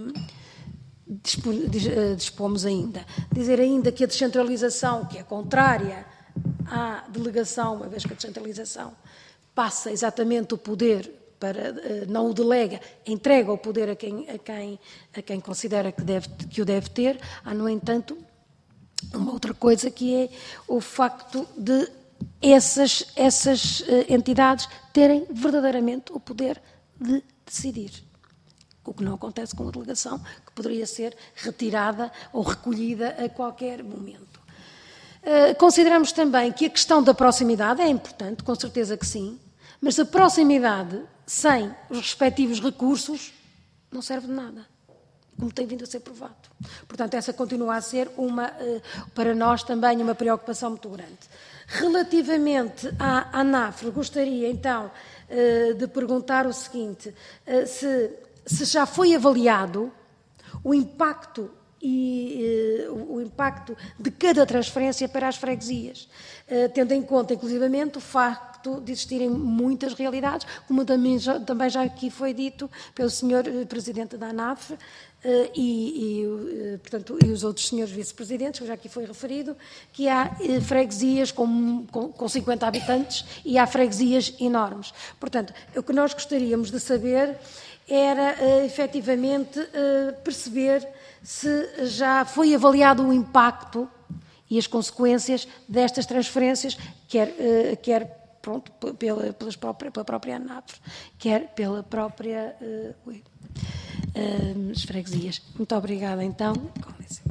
[SPEAKER 7] dispomos ainda. Dizer ainda que a descentralização, que é contrária à delegação, uma vez que a descentralização passa exatamente o poder para, eh, não o delega, entrega o poder a quem, a quem, a quem considera que, deve, que o deve ter, há, no entanto, uma outra coisa que é o facto de essas, essas uh, entidades terem verdadeiramente o poder de decidir. O que não acontece com a delegação, que poderia ser retirada ou recolhida a qualquer momento. Uh, consideramos também que a questão da proximidade é importante, com certeza que sim, mas a proximidade sem os respectivos recursos não serve de nada. como tem vindo a ser provado. Portanto, essa continua a ser, uma, para nós também, uma preocupação muito grande. Relativamente à ANAFRE, gostaria então de perguntar o seguinte, se, se já foi avaliado o impacto e uh, o impacto de cada transferência para as freguesias, uh, tendo em conta, inclusivamente, o facto de existirem muitas realidades, como também já, também já aqui foi dito pelo senhor uh, Presidente da ANAFRE uh, e, e, uh, portanto, e os outros senhores Vice-Presidentes, que já aqui foi referido, que há uh, freguesias com, com, com cinquenta habitantes e há freguesias enormes. Portanto, o que nós gostaríamos de saber era, uh, efetivamente, uh, perceber se já foi avaliado o impacto e as consequências destas transferências, quer, uh, quer pronto, pela, pelas própria, pela própria ANAFRE, quer pela própria uh, uh, uh, freguesias. Muito obrigada, então. Com licença.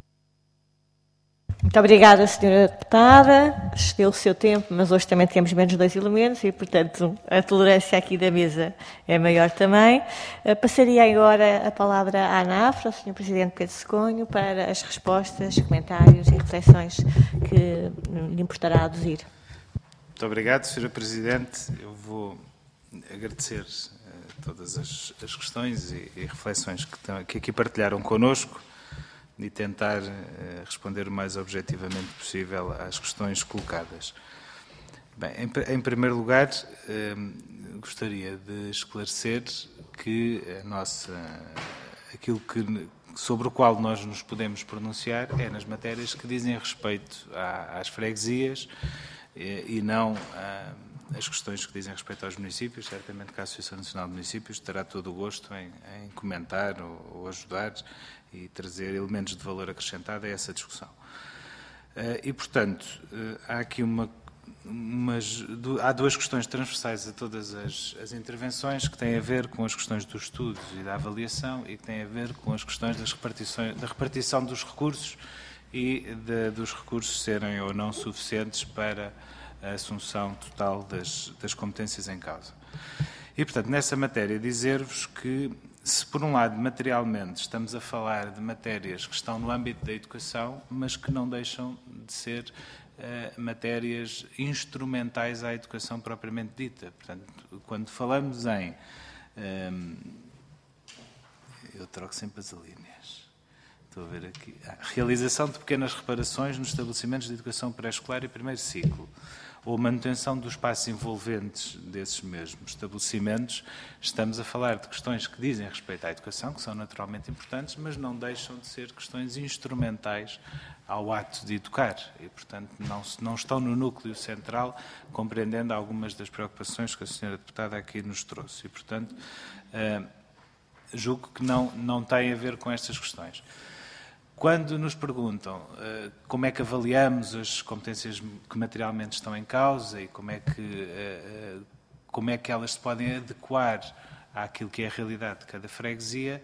[SPEAKER 1] Muito obrigada, senhora Deputada. Excedeu o seu tempo, mas hoje também temos menos dois elementos e, portanto, a tolerância aqui da mesa é maior também. Passaria agora a palavra à ANAFRE, ao senhor Presidente Pedro Segonho, para as respostas, comentários e reflexões que lhe importará aduzir.
[SPEAKER 2] Muito obrigado, senhora Presidente. Eu vou agradecer uh, todas as, as questões e, e reflexões que, estão, que aqui partilharam connosco e tentar uh, responder o mais objetivamente possível às questões colocadas. Bem, em, em primeiro lugar, uh, gostaria de esclarecer que a nossa, aquilo que, sobre o qual nós nos podemos pronunciar é nas matérias que dizem respeito à, às freguesias e, e não a, as questões que dizem respeito aos municípios. Certamente que a Associação Nacional de Municípios terá todo o gosto em, em comentar ou, ou ajudar e trazer elementos de valor acrescentado a essa discussão. E, portanto, há aqui uma, umas, há duas questões transversais a todas as, as intervenções que têm a ver com as questões dos estudos e da avaliação e que têm a ver com as questões das repartições, da repartição dos recursos e de, dos recursos serem ou não suficientes para a assunção total das, das competências em causa. E, portanto, nessa matéria, dizer-vos que, se por um lado, materialmente, estamos a falar de matérias que estão no âmbito da educação, mas que não deixam de ser uh, matérias instrumentais à educação propriamente dita. Portanto, quando falamos em... Um, eu troco sempre as alíneas. Estou a ver aqui. Ah, realização de pequenas reparações nos estabelecimentos de educação pré-escolar e primeiro ciclo, ou manutenção dos espaços envolventes desses mesmos estabelecimentos, estamos a falar de questões que dizem respeito à educação, que são naturalmente importantes, mas não deixam de ser questões instrumentais ao ato de educar e, portanto, não, não estão no núcleo central, compreendendo algumas das preocupações que a senhora Deputada aqui nos trouxe. E, portanto, eh, julgo que não, não tem a ver com estas questões. Quando nos perguntam uh, como é que avaliamos as competências que materialmente estão em causa e como é que, uh, uh, como é que elas se podem adequar àquilo que é a realidade de cada freguesia,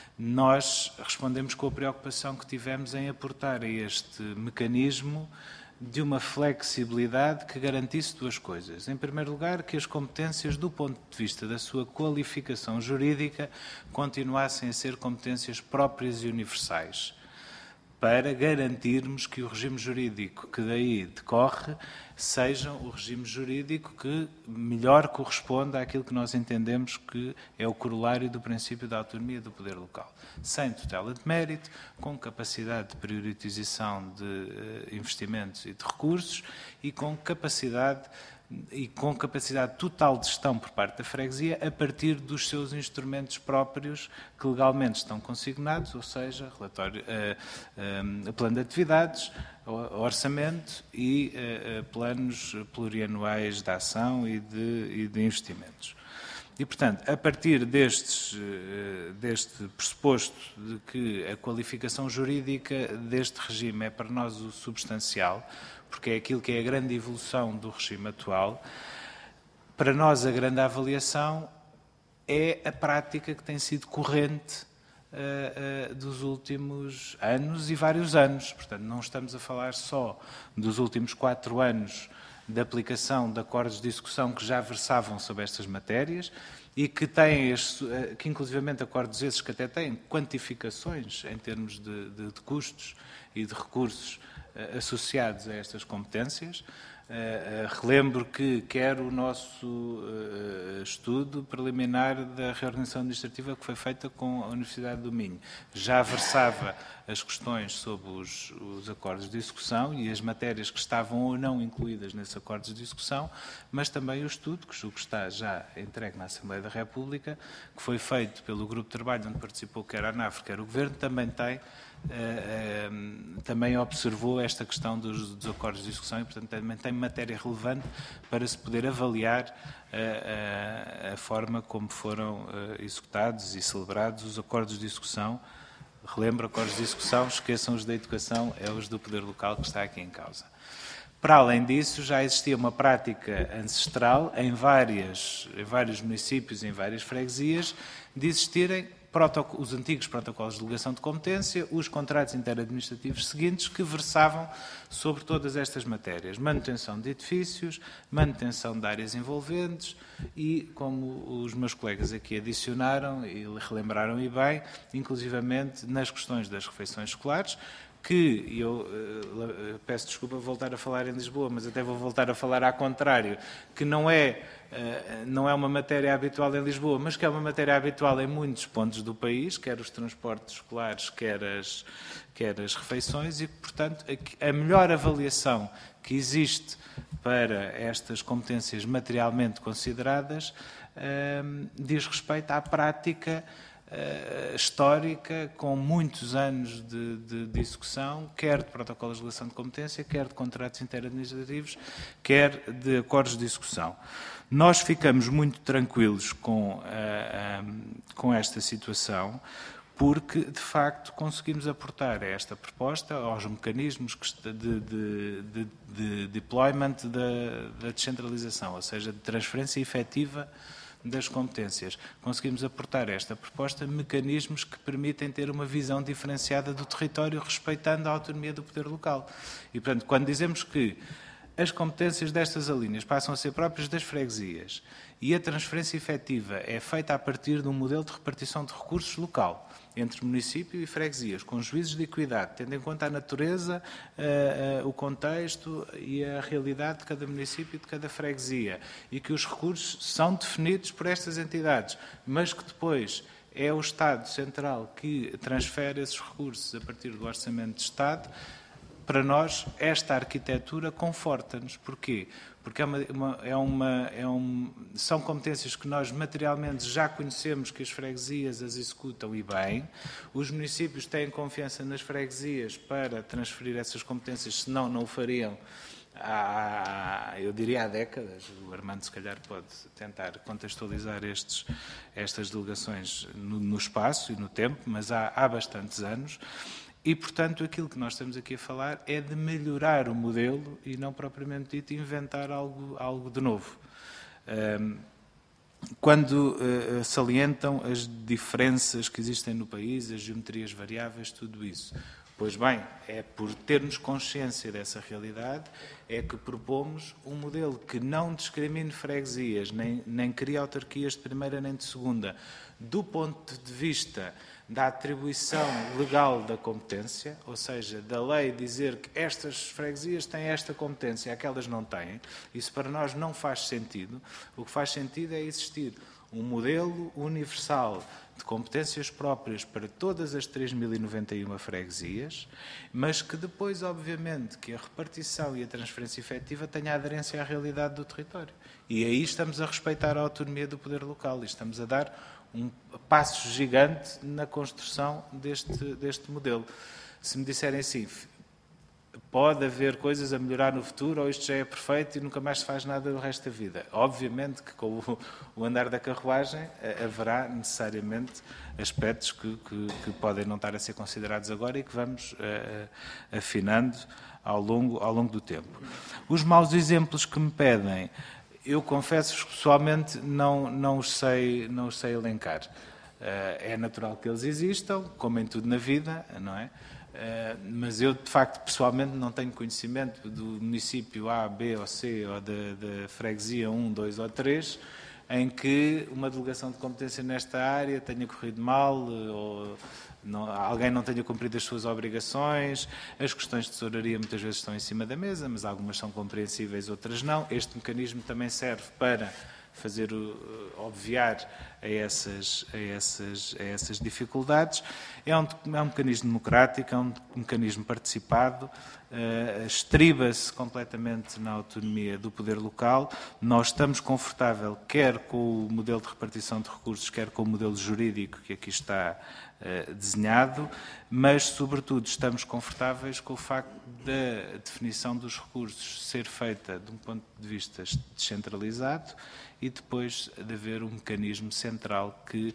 [SPEAKER 2] nós respondemos com a preocupação que tivemos em aportar a este mecanismo de uma flexibilidade que garantisse duas coisas. Em primeiro lugar, que as competências, do ponto de vista da sua qualificação jurídica, continuassem a ser competências próprias e universais, para garantirmos que o regime jurídico que daí decorre seja o regime jurídico que melhor corresponda àquilo que nós entendemos que é o corolário do princípio da autonomia do poder local. Sem tutela de mérito, com capacidade de priorização de investimentos e de recursos e com capacidade e com capacidade total de gestão por parte da freguesia a partir dos seus instrumentos próprios que legalmente estão consignados, ou seja, relatório, uh, uh, plano de atividades, orçamento e uh, uh, planos plurianuais de ação e de, e de investimentos. E, portanto, a partir destes, uh, deste pressuposto de que a qualificação jurídica deste regime é para nós o substancial, porque é aquilo que é a grande evolução do regime atual, para nós a grande avaliação é a prática que tem sido corrente uh, uh, dos últimos anos e vários anos. Portanto, não estamos a falar só dos últimos quatro anos de aplicação de acordos de execução que já versavam sobre estas matérias e que têm, que inclusivamente acordos esses que até têm quantificações em termos de, de, de custos e de recursos associados a estas competências. Uh, uh, relembro que quer o nosso uh, estudo preliminar da reorganização administrativa que foi feita com a Universidade do Minho. Já versava as questões sobre os, os acordos de execução e as matérias que estavam ou não incluídas nesses acordos de execução, mas também o estudo, que julgo que está já entregue na Assembleia da República, que foi feito pelo grupo de trabalho onde participou quer a ANAF, quer o Governo, também tem Uh, uh, também observou esta questão dos, dos acordos de execução e, portanto, também tem matéria relevante para se poder avaliar uh, uh, a forma como foram uh, executados e celebrados os acordos de execução. Relembro, acordos de execução, esqueçam os da educação, é os do poder local que está aqui em causa. Para além disso, já existia uma prática ancestral em, várias, em vários municípios, em várias freguesias, de existirem os antigos protocolos de delegação de competência, os contratos interadministrativos seguintes que versavam sobre todas estas matérias. Manutenção de edifícios, manutenção de áreas envolventes e, como os meus colegas aqui adicionaram e relembraram e bem, inclusivamente nas questões das refeições escolares, que eu uh, peço desculpa voltar a falar em Lisboa, mas até vou voltar a falar ao contrário, que não é, uh, não é uma matéria habitual em Lisboa, mas que é uma matéria habitual em muitos pontos do país, quer os transportes escolares, quer as, quer as refeições, e que, portanto, a, a melhor avaliação que existe para estas competências materialmente consideradas uh, diz respeito à prática Uh, histórica, com muitos anos de, de, de execução, quer de protocolos de delegação de competência, quer de contratos interadministrativos, quer de acordos de execução. Nós ficamos muito tranquilos com, uh, um, com esta situação, porque, de facto, conseguimos aportar a esta proposta, aos mecanismos de, de, de, de deployment da, da descentralização, ou seja, de transferência efetiva das competências. Conseguimos aportar a esta proposta mecanismos que permitem ter uma visão diferenciada do território, respeitando a autonomia do poder local. E, portanto, quando dizemos que as competências destas alíneas passam a ser próprias das freguesias e a transferência efetiva é feita a partir de um modelo de repartição de recursos local, entre município e freguesias, com juízos de equidade, tendo em conta a natureza, uh, uh, o contexto e a realidade de cada município e de cada freguesia, e que os recursos são definidos por estas entidades, mas que depois é o Estado Central que transfere esses recursos a partir do Orçamento de Estado. Para nós, esta arquitetura conforta-nos. Porquê? Porque é uma, uma, é uma, é um, são competências que nós materialmente já conhecemos, que as freguesias as executam e bem. Os municípios têm confiança nas freguesias para transferir essas competências, senão não o fariam há, eu diria há décadas. O Armando se calhar pode tentar contextualizar estes, estas delegações no, no espaço e no tempo, mas há, há bastantes anos. E, portanto, aquilo que nós estamos aqui a falar é de melhorar o modelo e não propriamente dito inventar algo, algo de novo. Quando uh, salientam as diferenças que existem no país, as geometrias variáveis, tudo isso. Pois bem, é por termos consciência dessa realidade, é que propomos um modelo que não discrimine freguesias, nem, nem cria autarquias de primeira nem de segunda, do ponto de vista da atribuição legal da competência, ou seja, da lei dizer que estas freguesias têm esta competência, aquelas não têm. Isso para nós não faz sentido. O que faz sentido é existir um modelo universal de competências próprias para todas as três mil e noventa e uma freguesias, mas que depois, obviamente, que a repartição e a transferência efetiva tenha aderência à realidade do território. E aí estamos a respeitar a autonomia do poder local e estamos a dar um passo gigante na construção deste, deste modelo. Se me disserem assim, pode haver coisas a melhorar no futuro, ou isto já é perfeito e nunca mais se faz nada o resto da vida. Obviamente que com o, o andar da carruagem haverá necessariamente aspectos que, que, que podem não estar a ser considerados agora e que vamos uh, afinando ao longo, ao longo do tempo. Os maus exemplos que me pedem, eu confesso-vos que pessoalmente não, não, os sei, não os sei elencar. Uh, é natural que eles existam, como em tudo na vida, não é? mas eu, de facto, pessoalmente não tenho conhecimento do município A, B ou C ou da freguesia um, dois ou três em que uma delegação de competência nesta área tenha corrido mal ou não, alguém não tenha cumprido as suas obrigações. As questões de tesouraria muitas vezes estão em cima da mesa, mas algumas são compreensíveis, outras não. Este mecanismo também serve para fazer, obviar a essas, a essas, a essas dificuldades. É um, é um mecanismo democrático, é um mecanismo participado, uh, estriba-se completamente na autonomia do poder local. Nós estamos confortável quer com o modelo de repartição de recursos, quer com o modelo jurídico que aqui está uh, desenhado, mas, sobretudo, estamos confortáveis com o facto da definição dos recursos ser feita de um ponto de vista descentralizado e depois de haver um mecanismo central que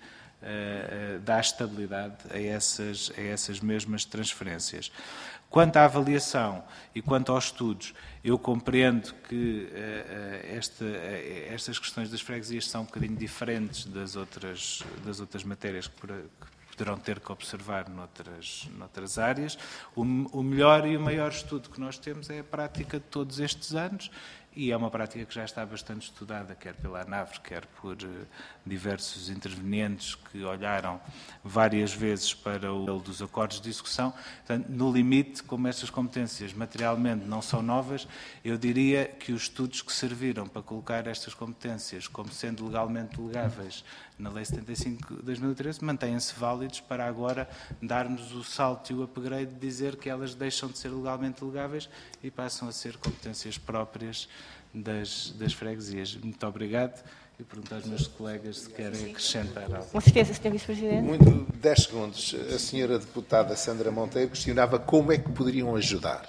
[SPEAKER 2] uh, dá estabilidade a essas, a essas mesmas transferências. Quanto à avaliação e quanto aos estudos, eu compreendo que uh, esta, uh, estas questões das freguesias são um bocadinho diferentes das outras, das outras matérias que, por, que poderão ter que observar noutras, noutras áreas. O, o melhor e o maior estudo que nós temos é a prática de todos estes anos, e é uma prática que já está bastante estudada, quer pela ANAVR, quer por uh, diversos intervenientes que olharam várias vezes para o dos acordos de execução. Portanto, no limite, como estas competências materialmente não são novas, eu diria que os estudos que serviram para colocar estas competências como sendo legalmente delegáveis na Lei setenta e cinco de dois mil e treze mantêm-se válidos para agora darmos o salto e o upgrade de dizer que elas deixam de ser legalmente delegáveis e passam a ser competências próprias das, das freguesias. Muito obrigado e pergunto aos meus colegas se querem acrescentar algo.
[SPEAKER 1] Com certeza, senhor Vice-Presidente.
[SPEAKER 3] Muito, dez segundos. A senhora deputada Sandra Monteiro questionava como é que poderiam ajudar.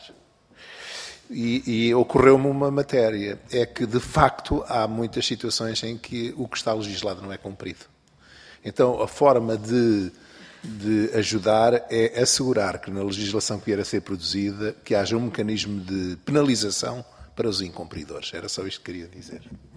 [SPEAKER 3] E, e ocorreu-me uma matéria, é que, de facto, há muitas situações em que o que está legislado não é cumprido. Então, a forma de, de ajudar é assegurar que na legislação que vier a ser produzida, que haja um mecanismo de penalização para os incumpridores. Era só isto que queria dizer.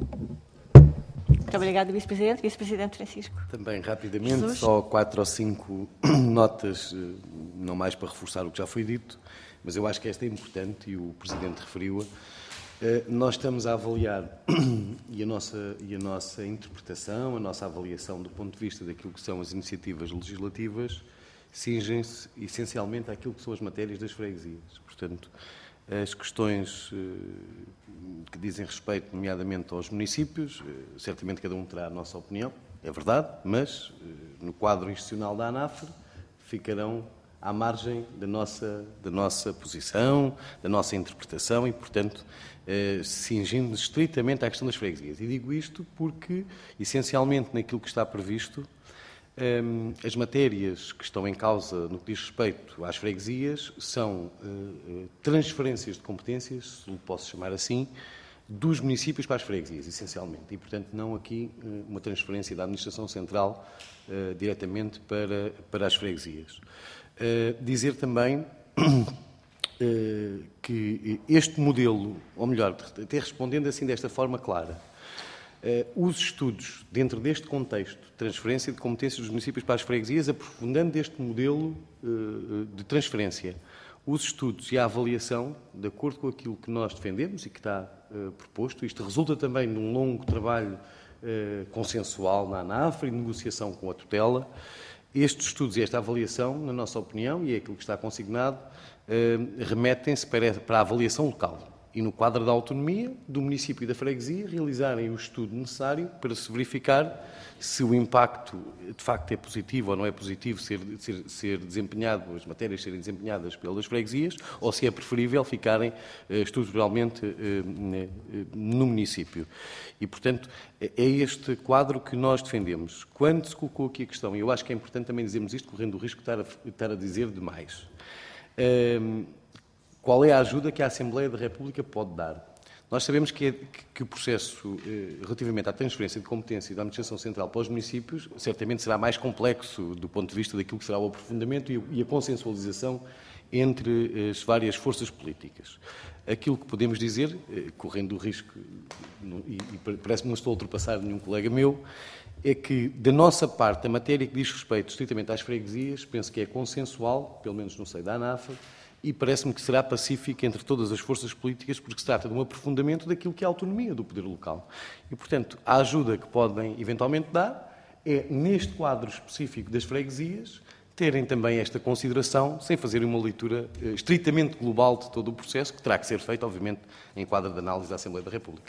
[SPEAKER 1] Muito obrigado, Vice-Presidente. Vice-Presidente Francisco.
[SPEAKER 4] Também, rapidamente,
[SPEAKER 1] Jesus.
[SPEAKER 4] só quatro ou cinco notas, não mais para reforçar o que já foi dito, mas eu acho que esta é importante e o Presidente referiu-a. Nós estamos a avaliar, e a, nossa, e a nossa interpretação, a nossa avaliação do ponto de vista daquilo que são as iniciativas legislativas, cingem-se essencialmente àquilo que são as matérias das freguesias. Portanto, as questões que dizem respeito, nomeadamente, aos municípios, certamente cada um terá a nossa opinião, é verdade, mas no quadro institucional da ANAFR ficarão à margem da nossa, da nossa posição, da nossa interpretação e, portanto, eh, cingindo estritamente à questão das freguesias. E digo isto porque, essencialmente, naquilo que está previsto, eh, as matérias que estão em causa no que diz respeito às freguesias são eh, transferências de competências, se o posso chamar assim, dos municípios para as freguesias, essencialmente. E, portanto, não aqui eh, uma transferência da administração central eh, diretamente para, para as freguesias. Uh, dizer também uh, que este modelo, ou melhor, até respondendo assim desta forma clara, uh, os estudos dentro deste contexto de transferência de competências dos municípios para as freguesias, aprofundando este modelo uh, de transferência, os estudos e a avaliação, de acordo com aquilo que nós defendemos e que está uh, proposto, isto resulta também de um longo trabalho uh, consensual na ANAFR e de negociação com a tutela. Estes estudos e esta avaliação, na nossa opinião, e é aquilo que está consignado, eh, remetem-se para, para a avaliação local e, no quadro da autonomia do município e da freguesia, realizarem o estudo necessário para se verificar se o impacto de facto é positivo ou não é positivo ser, ser, ser desempenhado, as matérias serem desempenhadas pelas freguesias, ou se é preferível ficarem eh, estruturalmente eh, no município. E, portanto, é este quadro que nós defendemos. Quando se colocou aqui a questão, e eu acho que é importante também dizermos isto, correndo o risco de estar a, estar a dizer demais, eh, qual é a ajuda que a Assembleia da República pode dar? Nós sabemos que, é, que o processo eh, relativamente à transferência de competência da Administração Central para os municípios certamente será mais complexo do ponto de vista daquilo que será o aprofundamento e, e a consensualização entre as várias forças políticas. Aquilo que podemos dizer, eh, correndo o risco, e, e parece que não estou a ultrapassar nenhum colega meu, é que, da nossa parte, a matéria que diz respeito estritamente às freguesias, penso que é consensual, pelo menos no seio da ANAF, e parece-me que será pacífica entre todas as forças políticas, porque se trata de um aprofundamento daquilo que é a autonomia do poder local. E, portanto, a ajuda que podem eventualmente dar é, neste quadro específico das freguesias, terem também esta consideração, sem fazerem uma leitura eh, estritamente global de todo o processo, que terá que ser feito, obviamente, em quadro de análise da Assembleia da República.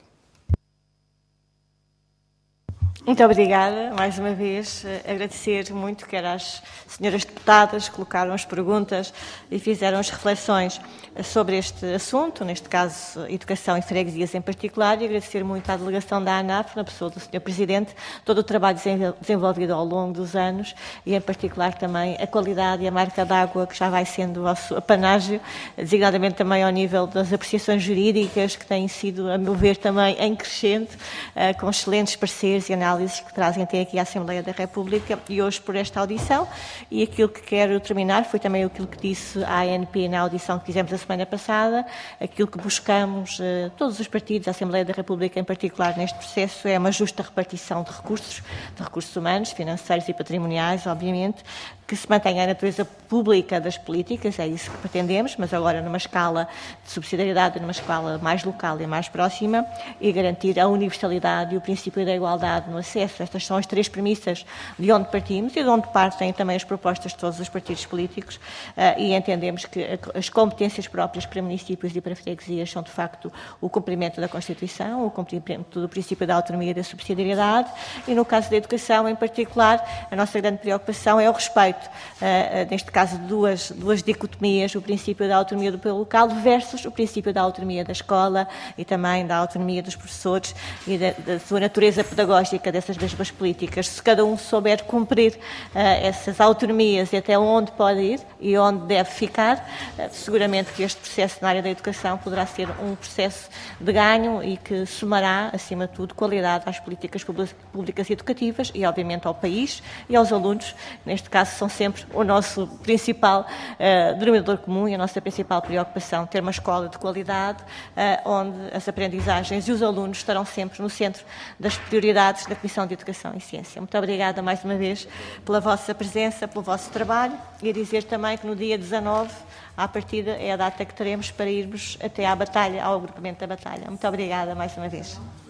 [SPEAKER 1] Muito obrigada, mais uma vez, agradecer muito, quer às senhoras deputadas que colocaram as perguntas e fizeram as reflexões sobre este assunto, neste caso, educação e freguesias em particular, e agradecer muito à delegação da ANAF, na pessoa do senhor Presidente, todo o trabalho desenvolvido ao longo dos anos e, em particular, também a qualidade e a marca d'água que já vai sendo o vosso apanágio, designadamente também ao nível das apreciações jurídicas, que têm sido, a meu ver, também em crescente, com excelentes pareceres e análises que trazem até aqui à Assembleia da República e hoje por esta audição. E aquilo que quero terminar foi também aquilo que disse a A N P na audição que fizemos a semana passada, aquilo que buscamos, todos os partidos, a Assembleia da República em particular neste processo, é uma justa repartição de recursos, de recursos humanos, financeiros e patrimoniais, obviamente, que se mantenha a natureza pública das políticas, é isso que pretendemos, mas agora numa escala de subsidiariedade, numa escala mais local e mais próxima, e garantir a universalidade e o princípio da igualdade no acesso. Estas são as três premissas de onde partimos e de onde partem também as propostas de todos os partidos políticos, e entendemos que as competências próprias para municípios e para freguesias são, de facto, o cumprimento da Constituição, o cumprimento do princípio da autonomia e da subsidiariedade, e no caso da educação, em particular, a nossa grande preocupação é o respeito, Uh, neste caso, duas, duas dicotomias, o princípio da autonomia do poder local versus o princípio da autonomia da escola e também da autonomia dos professores e da, da sua natureza pedagógica dessas mesmas políticas. Se cada um souber cumprir uh, essas autonomias e até onde pode ir e onde deve ficar, uh, seguramente que este processo na área da educação poderá ser um processo de ganho e que somará, acima de tudo, qualidade às políticas públicas educativas e, obviamente, ao país e aos alunos. Neste caso, são sempre o nosso principal uh, denominador comum e a nossa principal preocupação, ter uma escola de qualidade uh, onde as aprendizagens e os alunos estarão sempre no centro das prioridades da Comissão de Educação e Ciência. Muito obrigada mais uma vez pela vossa presença, pelo vosso trabalho, e a dizer também que no dia dezanove, à partida, é a data que teremos para irmos até à batalha, ao agrupamento da batalha. Muito obrigada mais uma vez.